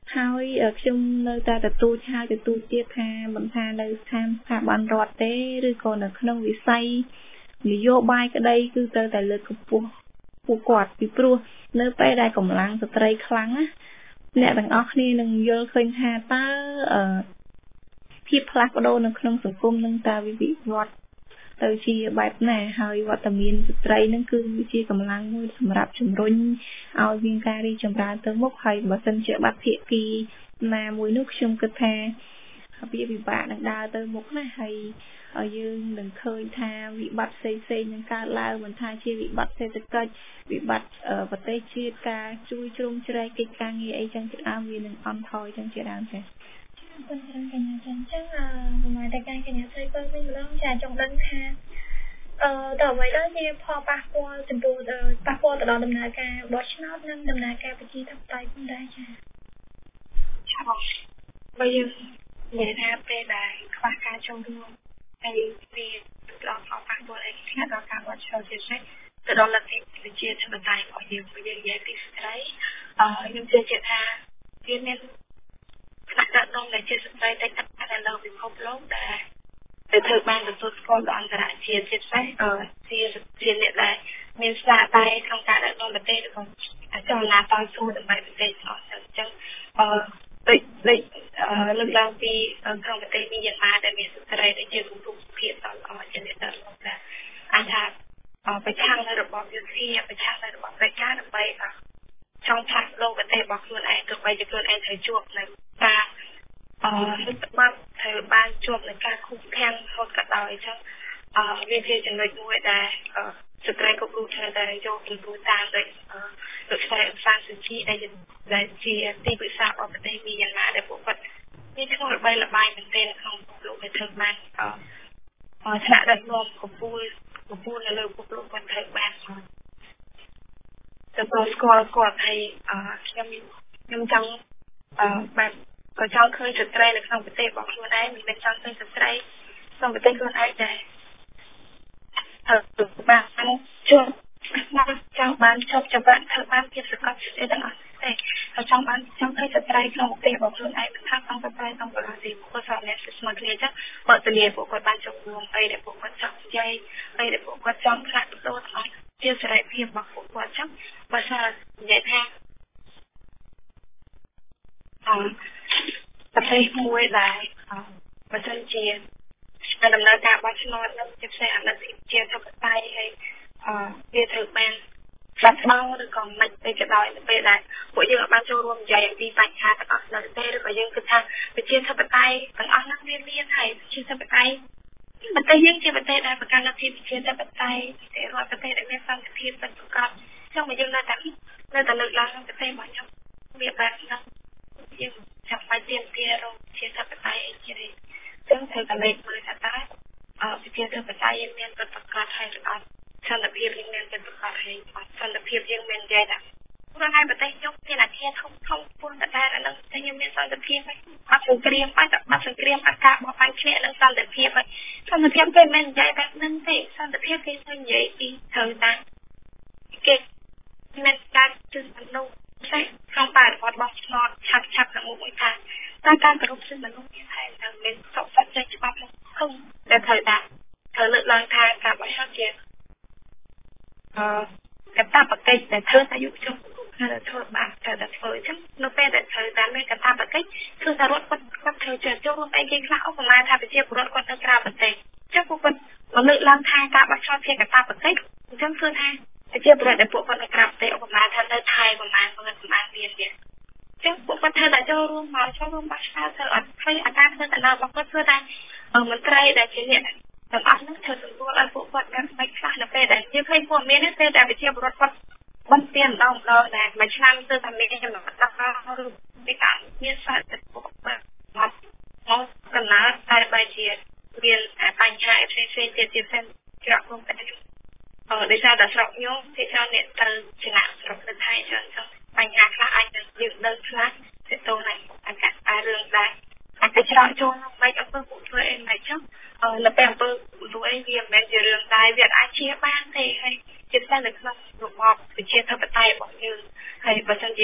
ហើយខ្ញុំនៅតែទទួលឆាយទទួលទៀតថាមិនថានៅស្ថានស្ថាប័នរដ្ឋទេឬក៏នៅក្នុងវិស័យនយោបាយក្តីគឺត្រូវតែលើកកម្ពស់ពួកគាត់ពីព្រោះនៅពេលដែលកម្លាំងស្ត្រីខ្លាំងណាអ្នកទាំងអស់គ្នានឹងយល់ឃើញថាតើភាពផ្លាស់ប្ដូរនៅក្នុងសង្គមនឹងតើវិវត្តទៅជាបែបណាហើយវត្តមានស្ត្រីនឹងគឺជាកម្លាំងមួយសម្រាប់ជំរុញឲ្យមានការរីកចម្រើនទៅមុខហើយបើសិនជាបាត់ភាគីណាមួយនោះខ្ញុំគិតថាវាពិបាកនឹងដើរទៅមុខណាហើយយើងនឹងឃើញថាវិបត្តិផ្សេងៗនឹងកើតឡើងមិនថាជាវិបត្តិសេដ្ឋកិច្ចវិបត្តិប្រទេសជាតិការជួយជ្រោមជ្រែងកិច្ចការងារអីចឹងជាដើមវានឹងអន់ថយចឹងជាដើមចា៎អរគុណច្រើនកញ្ញាចា៎អញ្ចឹងអឺមកតែការកញ្ញាស្រីពើវិញម្ដងចា៎ចង់ដឹងថាអឺតើអ្វីដែលជាផលប៉ះពាល់ចំពោះប៉ះពាល់ទៅដល់ដំណើរការបោះឆ្នោតនិងដំណើរការប្រជាធិបតេយ្យផងដែរចា៎ចា៎បើយើងនិយាយថាពេលដែលខ្វះការចូលរួមហើយវាដល់ផលប៉ះពាល់អីខ្លះដល់ការបោះឆ្នោតជាពិសេសទៅដល់លទ្ធិប្រជាធិបតេយ្យរបស់យើងព្រោះយើងនិយាយពីស្ត្រីអឺខ្ញុំជឿជាក់ថាវាមានផ្នែកដឹកនាំដែលជាស្ត្រីតែកាត់នៅលើពិភពលោកដែលទៅធ្វើបានទទួលស្គាល់ដល់អន្តរជាតិជាពិសេសអឺជាជាអ្នកដែលមានស្នាដៃក្នុងការដឹកនាំប្រទេសឬក៏ចលនាតស៊ូដើម្បីប្រទេសអស់អញ្ចឹងអឺដូចដូចលើកឡើងពីក្នុងប្រទេសមីយ៉ាន់ម៉ាដែលមានស្ត្រីដែលជាគំរូភាពដល់អស់ជាអ្នកដឹកនាំដែរអាចថាប្រឆាំងនៅរបបយុធាប្រឆាំងនៅរបបផ្ដាច់ការដើម្បីចង់ផ្លាស់ប្ដូរប្រទេសរបស់ខ្លួនឯងទោះបីជាខ្លួនឯងត្រូវជួបនៅការអឺលទ្ធផលត្រូវបានជួបនឹងការខុសខាំងហត់ក៏ដោយអញ្ចឹងអឺវាជាចំណុចមួយដែលស្ត្រីគ្រប់រូបត្រូវតែយកពីគូតាមដូចលោកស្រីអសានសុជីដែលដែលជាទីពឹក្សារបស់ប្រទេសមីយ៉ាន់ម៉ាដែលពួកគាត់មានក្នុងល្បីល្បាញមែនទែនក្នុងលោកដែលធ្វើបានអឺថ្នាក់ដឹកនាំកម្ពុជាកម្ពុជានៅលើពិភពលោកគាត់ត្រូវបានទទួលស្គាល់គាត់ហើយអឺខ្ញុំខ្ញុំចង់អឺបែបក៏ចង់ឃើញស្ត្រីនៅក្នុងប្រទេសរបស់ខ្លួនឯងមិនមែនចង់ឃើញស្ត្រីក្នុងប្រទេសខ្លួនឯងដែរអឺបាទជួបចង់បានជប់ច្បាស់ធ្វើបានភាពសកលស្ទើរទាំងអស់ទេហើយចង់បានចង់ឃើញស្ត្រីក្នុងប្រទេសរបស់ខ្លួនឯងមិនថាក្នុងស្ត្រីក្នុងប្រទេសពួកគាត់អ្នកស្មើគ្នាចឹងបើទលាពួកគាត់បានចូលរួមអីដែលពួកគាត់ចង់និយាយអីដែលពួកគាត់ចង់ផ្លាស់ប្ដូរទាំងអស់ជាសេរីភាពរបស់ពួកគាត់ចឹងបើថានិយាយថាអឺប្រទេសមួយដែលបើសិនជាដំណើរការបោះឆ្នោតនោះជាផ្សេងអាណត្តិជាធិបតេយ្យហើយអឺវាត្រូវបានបាត់បង់ឬក៏មិនទៅក៏ដោយទៅពេលដែលពួកយើងបានចូលរួមនិយាយអំពីបញ្ហាទាំងអស់នៅទេឬក៏យើងគិតថាប្រជាធិបតេយ្យទាំងអស់ហ្នឹងវាមានហើយប្រជាធិបតេយ្យប្រទេសយើងជាប្រទេសដែលប្រកាន់លទ្ធិប្រជាធិបតេយ្យតែរដ្ឋប្រទេសដែលមានសន្តិភាពពិតប្រាកដចឹងមកយើងនៅតែនៅតែលើកឡើងប្រទេសរបស់ខ្ញុំវាបែបហ្នឹងយើងចាំបាច់ទៀមទារោគជាធិបតេយ្យអីជានេះចឹងត្រូវតែលេខមើលថាតើអឺប្រជាធិបតេយ្យមានពិតប្រាកដហើយឬអត់សន្តិភាពយើងមានពិតប្រាកដហើយអត់សន្តិភាពយើងមាននិយាយថាក្នុងឯប្រទេសខ្ញុំមានអាគារធំធំពុលដដែលអានឹងតែខ្ញុំមានសន្តិភាពហើយអត់សង្គ្រាមបាច់បាត់សង្គ្រាមអត់ការបោះបាញ់គ្នានឹងសន្តិភាពហើយសន្តិភាពគេមិននិយាយបែបហ្នឹងទេសន្តិភាពគេទៅនិយាយពីត្រូវតាគេមានការជឿមនុស្សផ្សេងក្នុងបរិបទរបស់ឆ្នោតឆាប់ឆាប់ក្នុងមុខមួយថាតើការគោរពសិទ្ធិមនុស្សមានហើយនឹងមានសុខសន្តិភាពច្បាប់នោះឃើញតែត្រូវតាត្រូវលើកឡើងថាការបោះឆ្នោតជាអឺកតាបកិច្ចដែលធ្វើតែយុវជននៅធ្វើបានត្រូវតែធ្វើអញ្ចឹងនៅពេលដែលត្រូវតែមានកតាបកិច្ចគឺថារដ្ឋគាត់គាត់ត្រូវចូលរួមអីគេខ្លះឧបមាថាប្រជាពលរដ្ឋគាត់នៅក្រៅប្រទេសអញ្ចឹងពួកគាត់មកលើកឡើងថាការបោះឆ្នោតជាកតាបកិច្ចអញ្ចឹងគឺថាប្រជាពលរដ្ឋដែលពួកគាត់នៅក្រៅប្រទេសឧបមាថានៅថៃប្រហែលប្រហែលប្រហែលទៀតទៀតអញ្ចឹងពួកគាត់ត្រូវតែចូលរួមមកចូលរួមបោះឆ្នោតទៅអត់ឃើញអាការធ្វើដំណើររបស់គាត់គឺថាមន្ត្រីដែលជាអ្នកទាំងអស់ហ្នឹងធ្វើសម្រួលឲ្យពួកគាត់បានស្បែកខ្លះនៅពេលដែលយើងឃើញពួកមានទេតែប្រជាពលរដ្ឋគាត់បន្ទានម្ដងម្ដងដែរមួយឆ្នាំទៅតែមានចំនួនដល់ឬពីការមានសាច់ទឹកពួកគាត់មកមកកំណើតតែបែរជាមានបញ្ហាផ្សេងផ្សេងទៀតទៀតផ្សេងច្រកក្នុងប្រទេសអឺដោយសារតែស្រុកខ្ញុំទីច្រើនអ្នកត្រូវចំណាក់ស្រុកនៅថៃច្រើនចឹងបញ្ហាខ្លះអាចនឹងយើងដឹងខ្លះទៅទៅនឹងអាកាសរឿងដែរអាចទៅច្រកចូលមិនអត់ទៅពួកធ្វើអីមិនចឹងអឺនៅពេលអំពើរួយវាមិនមែនជារឿងដែរវាអាចជាបានទេហើយជាតែនៅក្នុងរបបប្រជាធិបតេយ្យរបស់យើងហើយបើមិនជា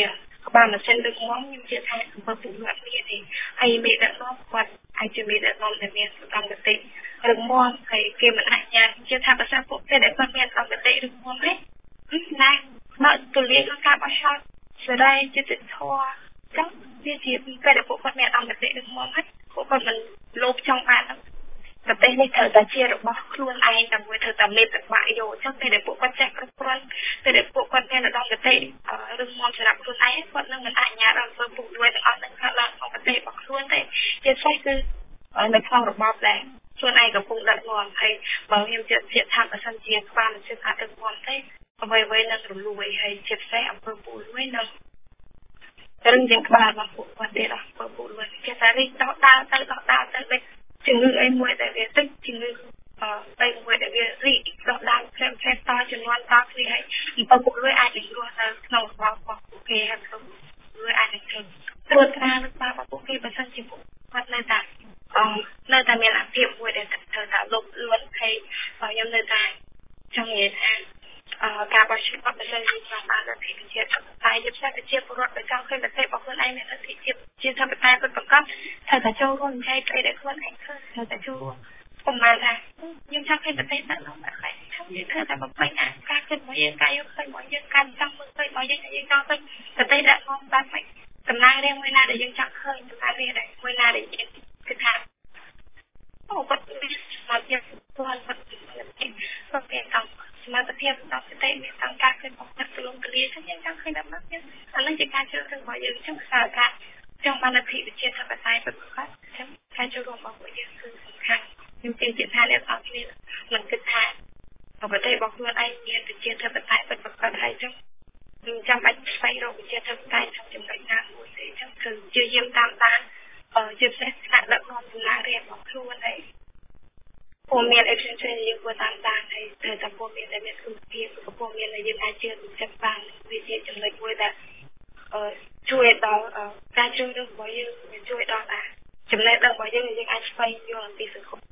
ក្បាលម៉ាស៊ីនដូចមកខ្ញុំជឿថាអំពើពុករលួយនេះទេហើយមេដឹកនាំគាត់អាចជាមេដឹកនាំដែលមានសមត្ថភាពរឹងមាំហើយគេមិនអនុញ្ញាតជឿថាប្រសិនពួកគេដែលគាត់មានសមត្ថភាពរឹងមាំទេណាបើទូលាយក្នុងការបោះឆ្នោតសេរីយុត្តិធម៌ចឹងវាជាពេលដែលពួកគាត់មានសមត្ថភាពរឹងមាំហើយពួកគាត់មិនលោភចង់បានប្រទេសនេះត្រូវតែជារបស់ខ្លួនឯងដើម្បីធ្វើតែមេបបាក់យកចឹងពេលដែលពួកគាត់ចេះគ្រប់គ្រាន់ពេលដែលពួកគាត់មានឧត្តមគតិរឹងមាំសម្រាប់ខ្លួនឯងគាត់នឹងមិនអនុញ្ញាតឲ្យធ្វើពុករលួយទាំងអស់នឹងកើតឡើងក្នុងប្រទេសរបស់ខ្លួនទេជាពិសេសគឺនៅក្នុងរបបដែលខ្លួនឯងកំពុងដឹកនាំហើយបើខ្ញុំជឿជាក់ថាបើសិនជាក្បាលមិនជឿថាដឹកនាំទេអ្វីអ្វីនឹងរលួយហើយជាពិសេសអំពើពុករលួយនឹងរឹងជាងក្បាលរបស់ពួកគាត់ទៀតអំពើពុករលួយគេថារីកដោះដាលទៅដោះដាលទៅដូចជំងឺអីមួយដែលវាតិចជំងឺអឺតែមួយដែលវារីកដោះដាលផ្សេងផ្សេងតជំនាន់តគ្នាហើយអំពើពុករលួយអាចនឹងរស់នៅក្នុងរបបរបស់ពួកគេហើយអំពើពុករលួយអាចនឹងធ្វើត្រួតត្រាលើបាបរបស់ពួកគេបើសិនជាពួកគាត់នៅតែអឺនៅតែមានអាភិបមួយដែលត្រូវតែលុបលួនហើយខ្ញុំនៅតែចង់និយាយថាអឺការបោះឆ្នោតបើសិនជាចង់បានលទ្ធិប្រជាធិបតេយ្យជាពិសេសប្រជាពលរដ្ឋដែលចង់ឃើញប្រទេសរបស់ខ្លួនឯងមានលទ្ធិប្រជាធិបតេយ្យពិតប្រាកដត្រូវតែចូលរួមនិយាយពីដែលខ្លួនឯងឃើញត្រូវតែចូលរួមប្រហែលថាខ្ញុំចង់ឃើញប្រទេសតែនោះបែបនេះខ្ញុំនិយាយថាតែបំពេញអាការគិតរបស់យើងការយកឃើញរបស់យើងការចង់មើលឃើញរបស់យើងយើងចង់ឃើញប្រទេសដែលមកបែបនេះដំណើររឿងមួយណាដែលយើងចង់ឃើញដំណើររឿងដែលមួយណាដែលយើងគិតថាអូគាត់មានសមត្ថភាពគាត់គាត់គាត់មានកម្មសមត្ថភាពដល់ប្រទេសមានអង្គការគឺបំផុតទូលំទូលាយខ្ញុំចង់ឃើញដល់នោះអានេះជាការជ្រើសរើសរបស់យើងខ្ញុំខ្សែថាចង់បានលទ្ធិប្រជាធិបតេយ្យពិតប្រាកដខ្ញុំការចូលរួមរបស់យើងគឺសំខាន់ខ្ញុំជឿជាក់ថាអ្នកនរគ្នាមិនគិតថាប្រទេសរបស់ខ្លួនឯងមានប្រជាធិបតេយ្យពិតប្រាកដហើយចឹងខ្ញុំចាំបាច់ស្វែងរកប្រជាធិបតេយ្យក្នុងចំណុចណាមួយទេចឹងគឺជាយាមតាមដានអឺជាពិសេសថ្នាក់ដឹកនាំដំណើររឿងរបស់ខ្លួនហើយពលមានអេផ្សេងៗយើងគួរតាមដានហើយត្រូវតែពលមានតែមានគុណភាពពលមានដែលយើងអាចជឿទុកចិត្តបានវាជាចំណុចមួយដែលអឺជួយដល់ការជ្រើសរើសរបស់យើងជួយដល់អាចំណេះដឹងរបស់យើងយើងអាចស្វែងយល់អំពីសង្គម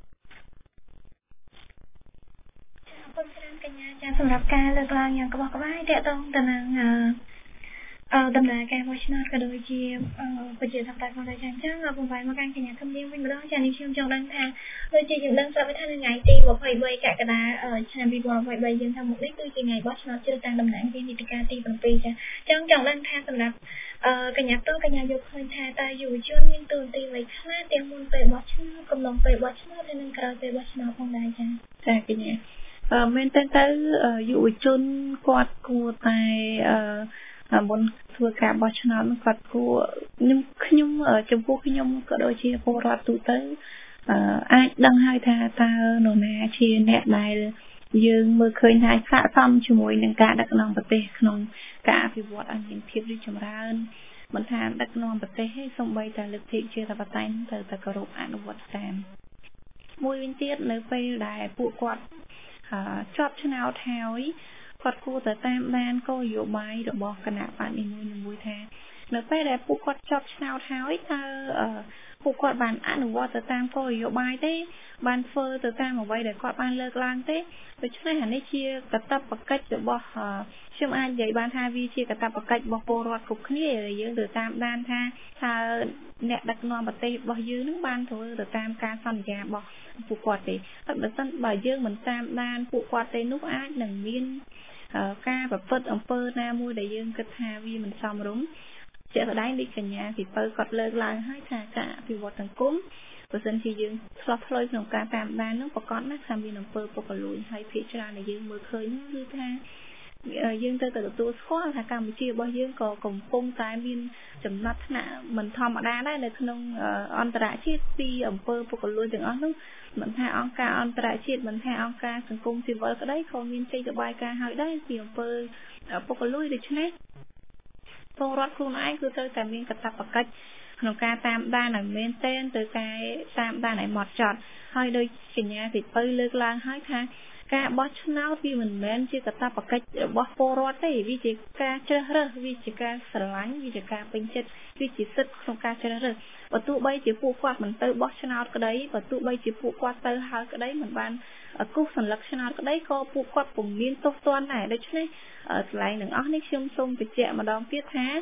អរគុណច្រើនកញ្ញាចាសម្រាប់ការលើកឡើងយ៉ាងក្បោះក្បាយទាក់ទងទៅនឹងអឺដំណើរការបោះឆ្នោតក៏ដូចជាប្រជាធិបតេយ្យផងដែរចាអញ្ចឹងបងប្អូនមកកាន់កញ្ញាធំនាងវិញម្ដងចានេះខ្ញុំចង់ដឹងថាដូចជាយើងដឹងស្រាប់ថានៅថ្ងៃទីยี่สิบสามកក្កដាឆ្នាំยี่สิบยี่สิบสามយើងថាមុខនេះគឺជាថ្ងៃបោះឆ្នោតជ្រើសតាំងតំណាងរាស្ត្រនីតិកាលទីเจ็ดចាអញ្ចឹងចង់ដឹងថាសម្រាប់អឺកញ្ញាផ្ទាល់កញ្ញាយកឃើញថាតើយុវជនមានតួនាទីអ្វីខ្លះទាំងមុនពេលបោះឆ្នោតកំឡុងពេលបោះឆ្នោតហើយនិងក្រោយពេលបោះឆ្នោតផងដែរចាចាកញ្ញាអឺមែនតើទៅយុវជនគាត់គួរតែអឺមុនធ្វើការបោះឆ្នោតគាត់គួរខ្ញុំខ្ញុំចំពោះខ្ញុំក៏ដូចជាពលរដ្ឋទូទៅអឺអាចដឹងហើយថាតើនរណាជាអ្នកដែលយើងមើលឃើញថាស័ក្តិសមជាមួយនឹងការដឹកនាំប្រទេសក្នុងការអភិវឌ្ឍឲ្យមានភាពរីកចម្រើនមិនថាដឹកនាំប្រទេសទេសូម្បីតែលទ្ធិជាធិបតេយ្យទៅតែគោរពអនុវត្តតាមមួយវិញទៀតនៅពេលដែលពួកគាត់ជាប់ឆ្នោតហើយគាត់គួរតែតាមដានគោលនយោបាយរបស់គណៈបកនីមួយៗថានៅពេលដែលពួកគាត់ជាប់ឆ្នោតហើយតើពួកគាត់បានអនុវត្តទៅតាមគោលនយោបាយទេបានធ្វើទៅតាមអ្វីដែលគាត់បានលើកឡើងទេដូច្នេះអានេះជាកាតព្វកិច្ចរបស់ខ្ញុំអាចនិយាយបានថាវាជាកាតព្វកិច្ចរបស់ពលរដ្ឋគ្រប់គ្នាដែលយើងត្រូវតាមដានថាតើអ្នកដឹកនាំប្រទេសរបស់យើងនឹងបានធ្វើទៅតាមការសន្យារបស់ពួកគាត់ទេហើយបើសិនបើយើងមិនតាមដានពួកគាត់ទេនោះអាចនឹងមានការប្រព្រឹត្តអំពើណាមួយដែលយើងគិតថាវាមិនសមរម្យជាក់ស្ដែងដូចកញ្ញាពីពៅគាត់លើកឡើងហើយថាការអភិវឌ្ឍសង្គមបើសិនជាយើងឆ្លោះឆ្លើយក្នុងការតាមដាននោះប្រកបណាស់ថាមានអំពើពុករលួយហើយភាគច្រើនដែលយើងមើលឃើញនោះគឺថាយើងទៅទទួលស្គាល់ថាកម្ពុជារបស់យើងក៏កំពុងតែមានចំណាត់ថ្នាក់មិនធម្មតាដែរនៅក្នុងអន្តរជាតិពីអំពើពុករលួយទាំងអស់នោះមិនថាអង្គការអន្តរជាតិមិនថាអង្គការសង្គមស៊ីវិលក្តីក៏មានចេញរបាយការណ៍ហើយដែរពីអំពើពុករលួយដូច្នេះពលរដ្ឋខ្លួនឯងគឺត្រូវតែមានកាតព្វកិច្ចក្នុងការតាមដានឲ្យមែនទែនទៅការតាមដានឲ្យម៉ត់ចត់ហើយដោយកញ្ញាទីពៅលើកឡើងហើយថាការបោះឆ្នោតវាមិនមែនជាកាតព្វកិច្ចរបស់ពលរដ្ឋទេវាជាការជ្រើសរើសវាជាការស្រឡាញ់វាជាការពេញចិត្តវាជាសិទ្ធិក្នុងការជ្រើសរើសបើទោះបីជាពួកគាត់មិនទៅបោះឆ្នោតក្តីបើទោះបីជាពួកគាត់ទៅហើយក្តីមិនបានគូសសញ្ញកឆ្នោតក្តីក៏ពួកគាត់ពុំមានទោសទណ្ឌដែរដូច្នេះកន្លែងទាំងអស់នេះខ្ញុំសូមបញ្ជាក់ម្ដងទៀតថា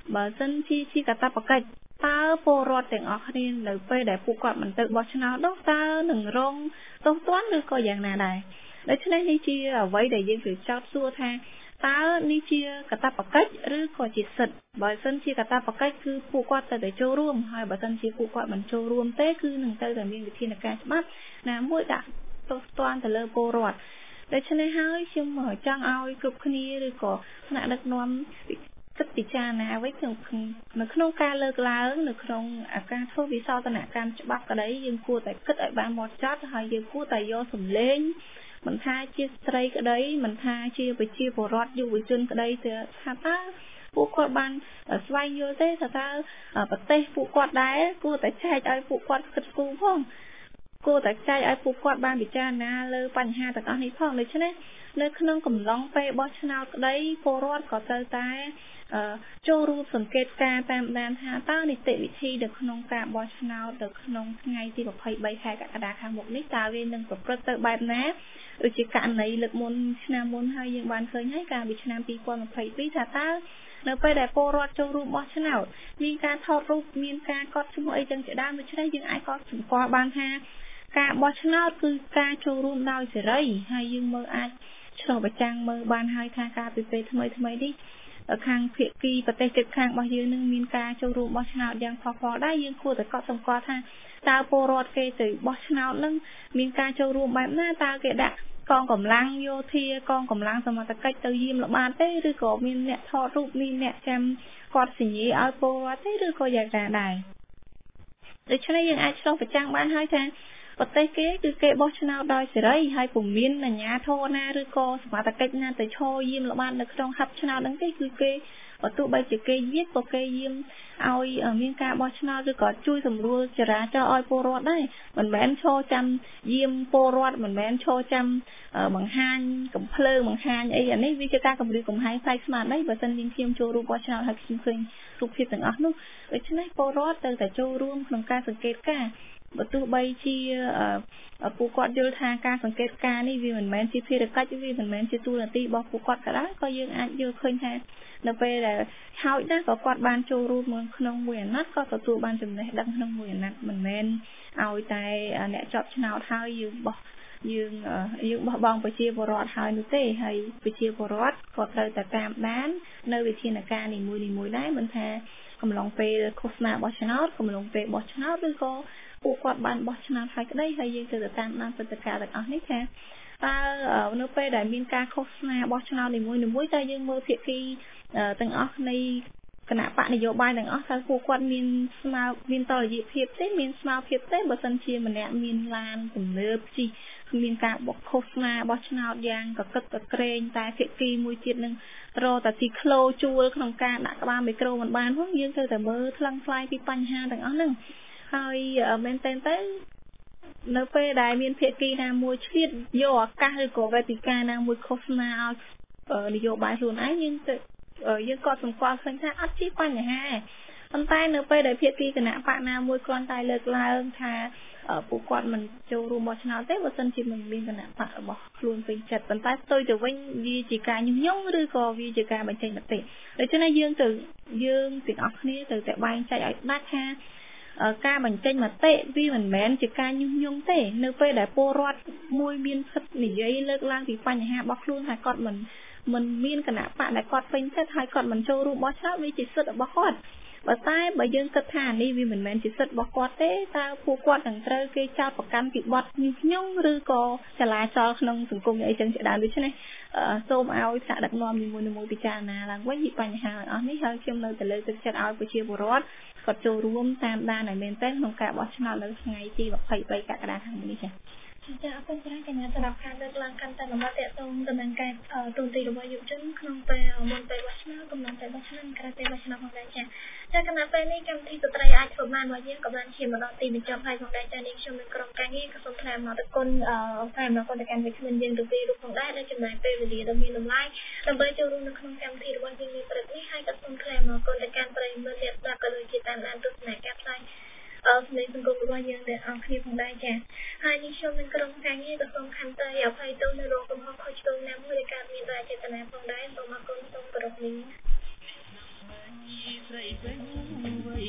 បើសិនជាជាកាតព្វកិច្ចតើពលរដ្ឋទាំងអស់គ្នានៅពេលដែលពួកគាត់មិនទៅបោះឆ្នោតនោះតើនឹងរងទោសទណ្ឌឬក៏យ៉ាងណាដែរដូច្នេះនេះជាអ្វីដែលយើងត្រូវចោទសួរថាតើនេះជាកាតព្វកិច្ចឬក៏ជាសិទ្ធិបើសិនជាកាតព្វកិច្ចគឺពួកគាត់ទៅតែចូលរួមហើយបើសិនជាពួកគាត់មិនចូលរួមទេគឺនឹងទៅតែមានវិធានការច្បាប់ណាមួយដាក់ទោសទណ្ឌទៅលើពលរដ្ឋដូច្នេះហើយខ្ញុំចង់ឲ្យគ្រប់គ្នាឬក៏ថ្នាក់ដឹកនាំគិតពិចារណាអ្វីក្នុងនៅក្នុងការលើកឡើងនៅក្នុងការធ្វើវិសោធនកម្មច្បាប់ក្តីយើងគួរតែគិតឲ្យបានហ្មត់ចត់ហើយយើងគួរតែយកសម្លេងមិនថាជាស្ត្រីក្តីមិនថាជាប្រជាពលរដ្ឋយុវជនក្តីទៅថាតើពួកគាត់បានស្វែងយល់ទេថាតើប្រទេសពួកគាត់ដែរគួរតែចែកឲ្យពួកគាត់គិតគូរផងគួរតែចែកឲ្យពួកគាត់បានពិចារណាលើបញ្ហាទាំងអស់នេះផងដូច្នេះនៅក្នុងកំឡុងពេលបោះឆ្នោតក្តីពលរដ្ឋក៏ត្រូវតែចូលរួមសង្កេតការតាមដានថាតើនីតិវិធីនៅក្នុងការបោះឆ្នោតនៅក្នុងថ្ងៃទីยี่สิบสามខែកក្កដាខាងមុខនេះតើវានឹងប្រព្រឹត្តទៅបែបណាដូចជាករណីលើកមុនឆ្នាំមុនហើយយើងបានឃើញហើយកាលពីឆ្នាំยี่สิบยี่สิบสองថាតើនៅពេលដែលពលរដ្ឋចូលរួមបោះឆ្នោតមានការថតរូបមានការកត់ឈ្មោះអីចឹងជាដើមដូច្នេះយើងអាចកត់សម្គាល់បានថាការបោះឆ្នោតគឺការចូលរួមដោយសេរីហើយយើងមើលអាចឆ្លុះបញ្ចាំងមើលបានហើយថាការពីពេលថ្មីថ្មីនេះខាងភាគីប្រទេសជិតខាងរបស់យើងនឹងមានការចូលរួមបោះឆ្នោតយ៉ាងផុសផុលដែរយើងគួរតែកត់សម្គាល់ថាតើពលរដ្ឋគេទៅបោះឆ្នោតនឹងមានការចូលរួមបែបណាតើគេដាក់កងកម្លាំងយោធាកងកម្លាំងសមត្ថកិច្ចទៅយាមល្បាតទេឬក៏មានអ្នកថតរូបមានអ្នកចាំគាត់សញ្ញាឲ្យពលរដ្ឋទេឬក៏យ៉ាងណាដែរដូច្នេះយើងអាចឆ្លុះបញ្ចាំងបានហើយថាប្រទេសគេគឺគេបោះឆ្នោតដោយសេរីហើយពុំមានអាជ្ញាធរណាឬក៏សមត្ថកិច្ចណាទៅឈរយាមល្បាតនៅក្នុងហັບឆ្នោតហ្នឹងទេគឺគេបើទោះបីជាគេយាមក៏គេយាមឲ្យមានការបោះឆ្នោតឬក៏ជួយសម្រួលចរាចរណ៍ឲ្យពលរដ្ឋដែរមិនមែនឈរចាំយាមពលរដ្ឋមិនមែនឈរចាំបង្ហាញកំភ្លើងបង្ហាញអីអានេះវាជាការគម្រាមកំហែងផ្នែកស្មារតីបើសិនយើងខ្ញុំចូលរួមបោះឆ្នោតហើយខ្ញុំឃើញរូបភាពទាំងអស់នោះដូច្នេះពលរដ្ឋត្រូវតែចូលរួមក្នុងការសង្កេតការណ៍បើទោះបីជាពួកគាត់យល់ថាការសង្កេតការណ៍នេះវាមិនមែនជាភារកិច្ចវាមិនមែនជាទូនាទីរបស់ពួកគាត់ក៏ដោយក៏យើងអាចយល់ឃើញថានៅពេលដែលហើយណាក៏គាត់បានចូលរួមក្នុងមួយអាណត្តិក៏ទទួលបានចំណេះដឹងក្នុងមួយអាណត្តិមិនមែនឲ្យតែអ្នកជាប់ឆ្នោតហើយយើងបោះយើងយើងបោះបង់ប្រជាពលរដ្ឋហើយនោះទេហើយប្រជាពលរដ្ឋក៏ត្រូវតែតាមដាននៅវិធានការនីមួយៗដែរមិនថាកំឡុងពេលឃោសនាបោះឆ្នោតកំឡុងពេលបោះឆ្នោតឬក៏ពួកគាត់បានបោះឆ្នោតហើយក្តីហើយយើងត្រូវតែតាមដានព្រឹត្តិការណ៍ទាំងអស់នេះថាតើនៅពេលដែលមានការឃោសនាបោះឆ្នោតនីមួយៗតើយើងមើលភាគីទាំងអស់នៃគណៈបកនយោបាយទាំងអស់តើពួកគាត់មានស្មារតីមានតលយៈភាពទេមានស្មារតីភាពទេបើសិនជាម្នាក់មានឡានទំនើបជិះមានការបោះឃោសនាបោះឆ្នោតយ៉ាងកកិតកក្រែងតែភាគីមួយទៀតនឹងរកតែទីក្លូជួលក្នុងការដាក់ក្បាលមីក្រូមិនបានផងយើងត្រូវតែមើលថ្លឹងថ្លែងពីបញ្ហាទាំងអស់ហ្នឹងហើយមែនតើទៅនៅពេលដែលមានភាគីណាមួយឆ្លៀតយកឱកាសឬក៏វេទិកាណាមួយឃោសនាឲ្យនយោបាយខ្លួនឯងយើងទៅយើងក៏សម្គាល់ឃើញថាអត់ជាបញ្ហាប៉ុន្តែនៅពេលដែលភាគីគណៈបកណាមួយគ្រាន់តែលើកឡើងថាពួកគាត់មិនចូលរួមបោះឆ្នោតទេបើសិនជាមិនមានគណៈបករបស់ខ្លួនពេញចិត្តប៉ុន្តែផ្ទុយទៅវិញវាជាការញុះញង់ឬក៏វាជាការបញ្ចេញមតិដូច្នេះយើងទៅយើងទាំងអស់គ្នាត្រូវតែបែងចែកឲ្យដាច់ថាការបញ្ចេញមតិវាមិនមែនជាការញុះញង់ទេនៅពេលដែលពលរដ្ឋមួយមានសិទ្ធិនិយាយលើកឡើងពីបញ្ហារបស់ខ្លួនថាគាត់មិនមិនមានគណៈបកដែលគាត់ពេញចិត្តហើយគាត់មិនចូលរួមបោះឆ្នោតវាជាសិទ្ធិរបស់គាត់បើតែបើយើងគិតថានេះវាមិនមែនជាសិទ្ធិរបស់គាត់ទេតើពួកគាត់នឹងត្រូវគេចោទប្រកាន់ពីបទញុះញង់ឬក៏ចលាចលក្នុងសង្គមអីចឹងជាដើមដូច្នេះសូមឲ្យថ្នាក់ដឹកនាំនីមួយៗពិចារណាឡើងវិញពីបញ្ហាទាំងអស់នេះហើយខ្ញុំនៅតែលើកទឹកចិត្តឲ្យប្រជាពលរដ្ឋគាត់ចូលរួមតាមដានឲ្យមែនទែនក្នុងការបោះឆ្នោតនៅថ្ងៃទីยี่สิบสามកក្កដាខាងមុខនេះចា៎ចាអរគុណច្រើនកញ្ញាសម្រាប់ការលើកឡើងកាន់តែលម្អិតទាក់ទងទៅនឹងការទូន្ទីរបស់យុវជនក្នុងពេលមុនពេលបោះឆ្នោតកំណត់ពេលបោះឆ្នោតក្រោយពេលបោះឆ្នោតផងដែរចាតែគណៈពេលនេះកម្មវិធីស្ត្រីអាចធ្វើបានរបស់យើងក៏បានឈានមកដល់ទីបញ្ចប់ហើយផងដែរចានេះខ្ញុំនឹងក្រុមការងារក៏សូមថ្លែងអំណរគុណអឺថ្លែងអំណរគុណទៅកាន់វិក្កាមយើងទូទីរូបផងដែរដែលចំណាយពេលវេលាដ៏មានតម្លៃដើម្បីចូលរួមនៅក្នុងកម្មវិធីរបស់យើងនេះព្រឹកនេះហើយក៏សូមថ្លែងអំណរគុណទៅកាន់ប្រិយមិត្តអ្នកស្ដាប់ក៏ដូចជាតាមដានទស្សនាការផ្សាយអឺសម្លេងសង្គមរបស់យើងទាំងអស់គ្នាផងដែរចាហើយនេះខ្ញុំនឹងក្រុមការងារក៏សូមខន្តីអភ័យទោសនៅរកកំហុសខុសឆ្គងណាមួយដែលកើតមានដោយចេតនាផងដែរសូមអរគុណសូមគោរពលា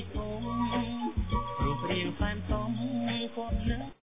ធំរូបរាងផានធំគាត់លើ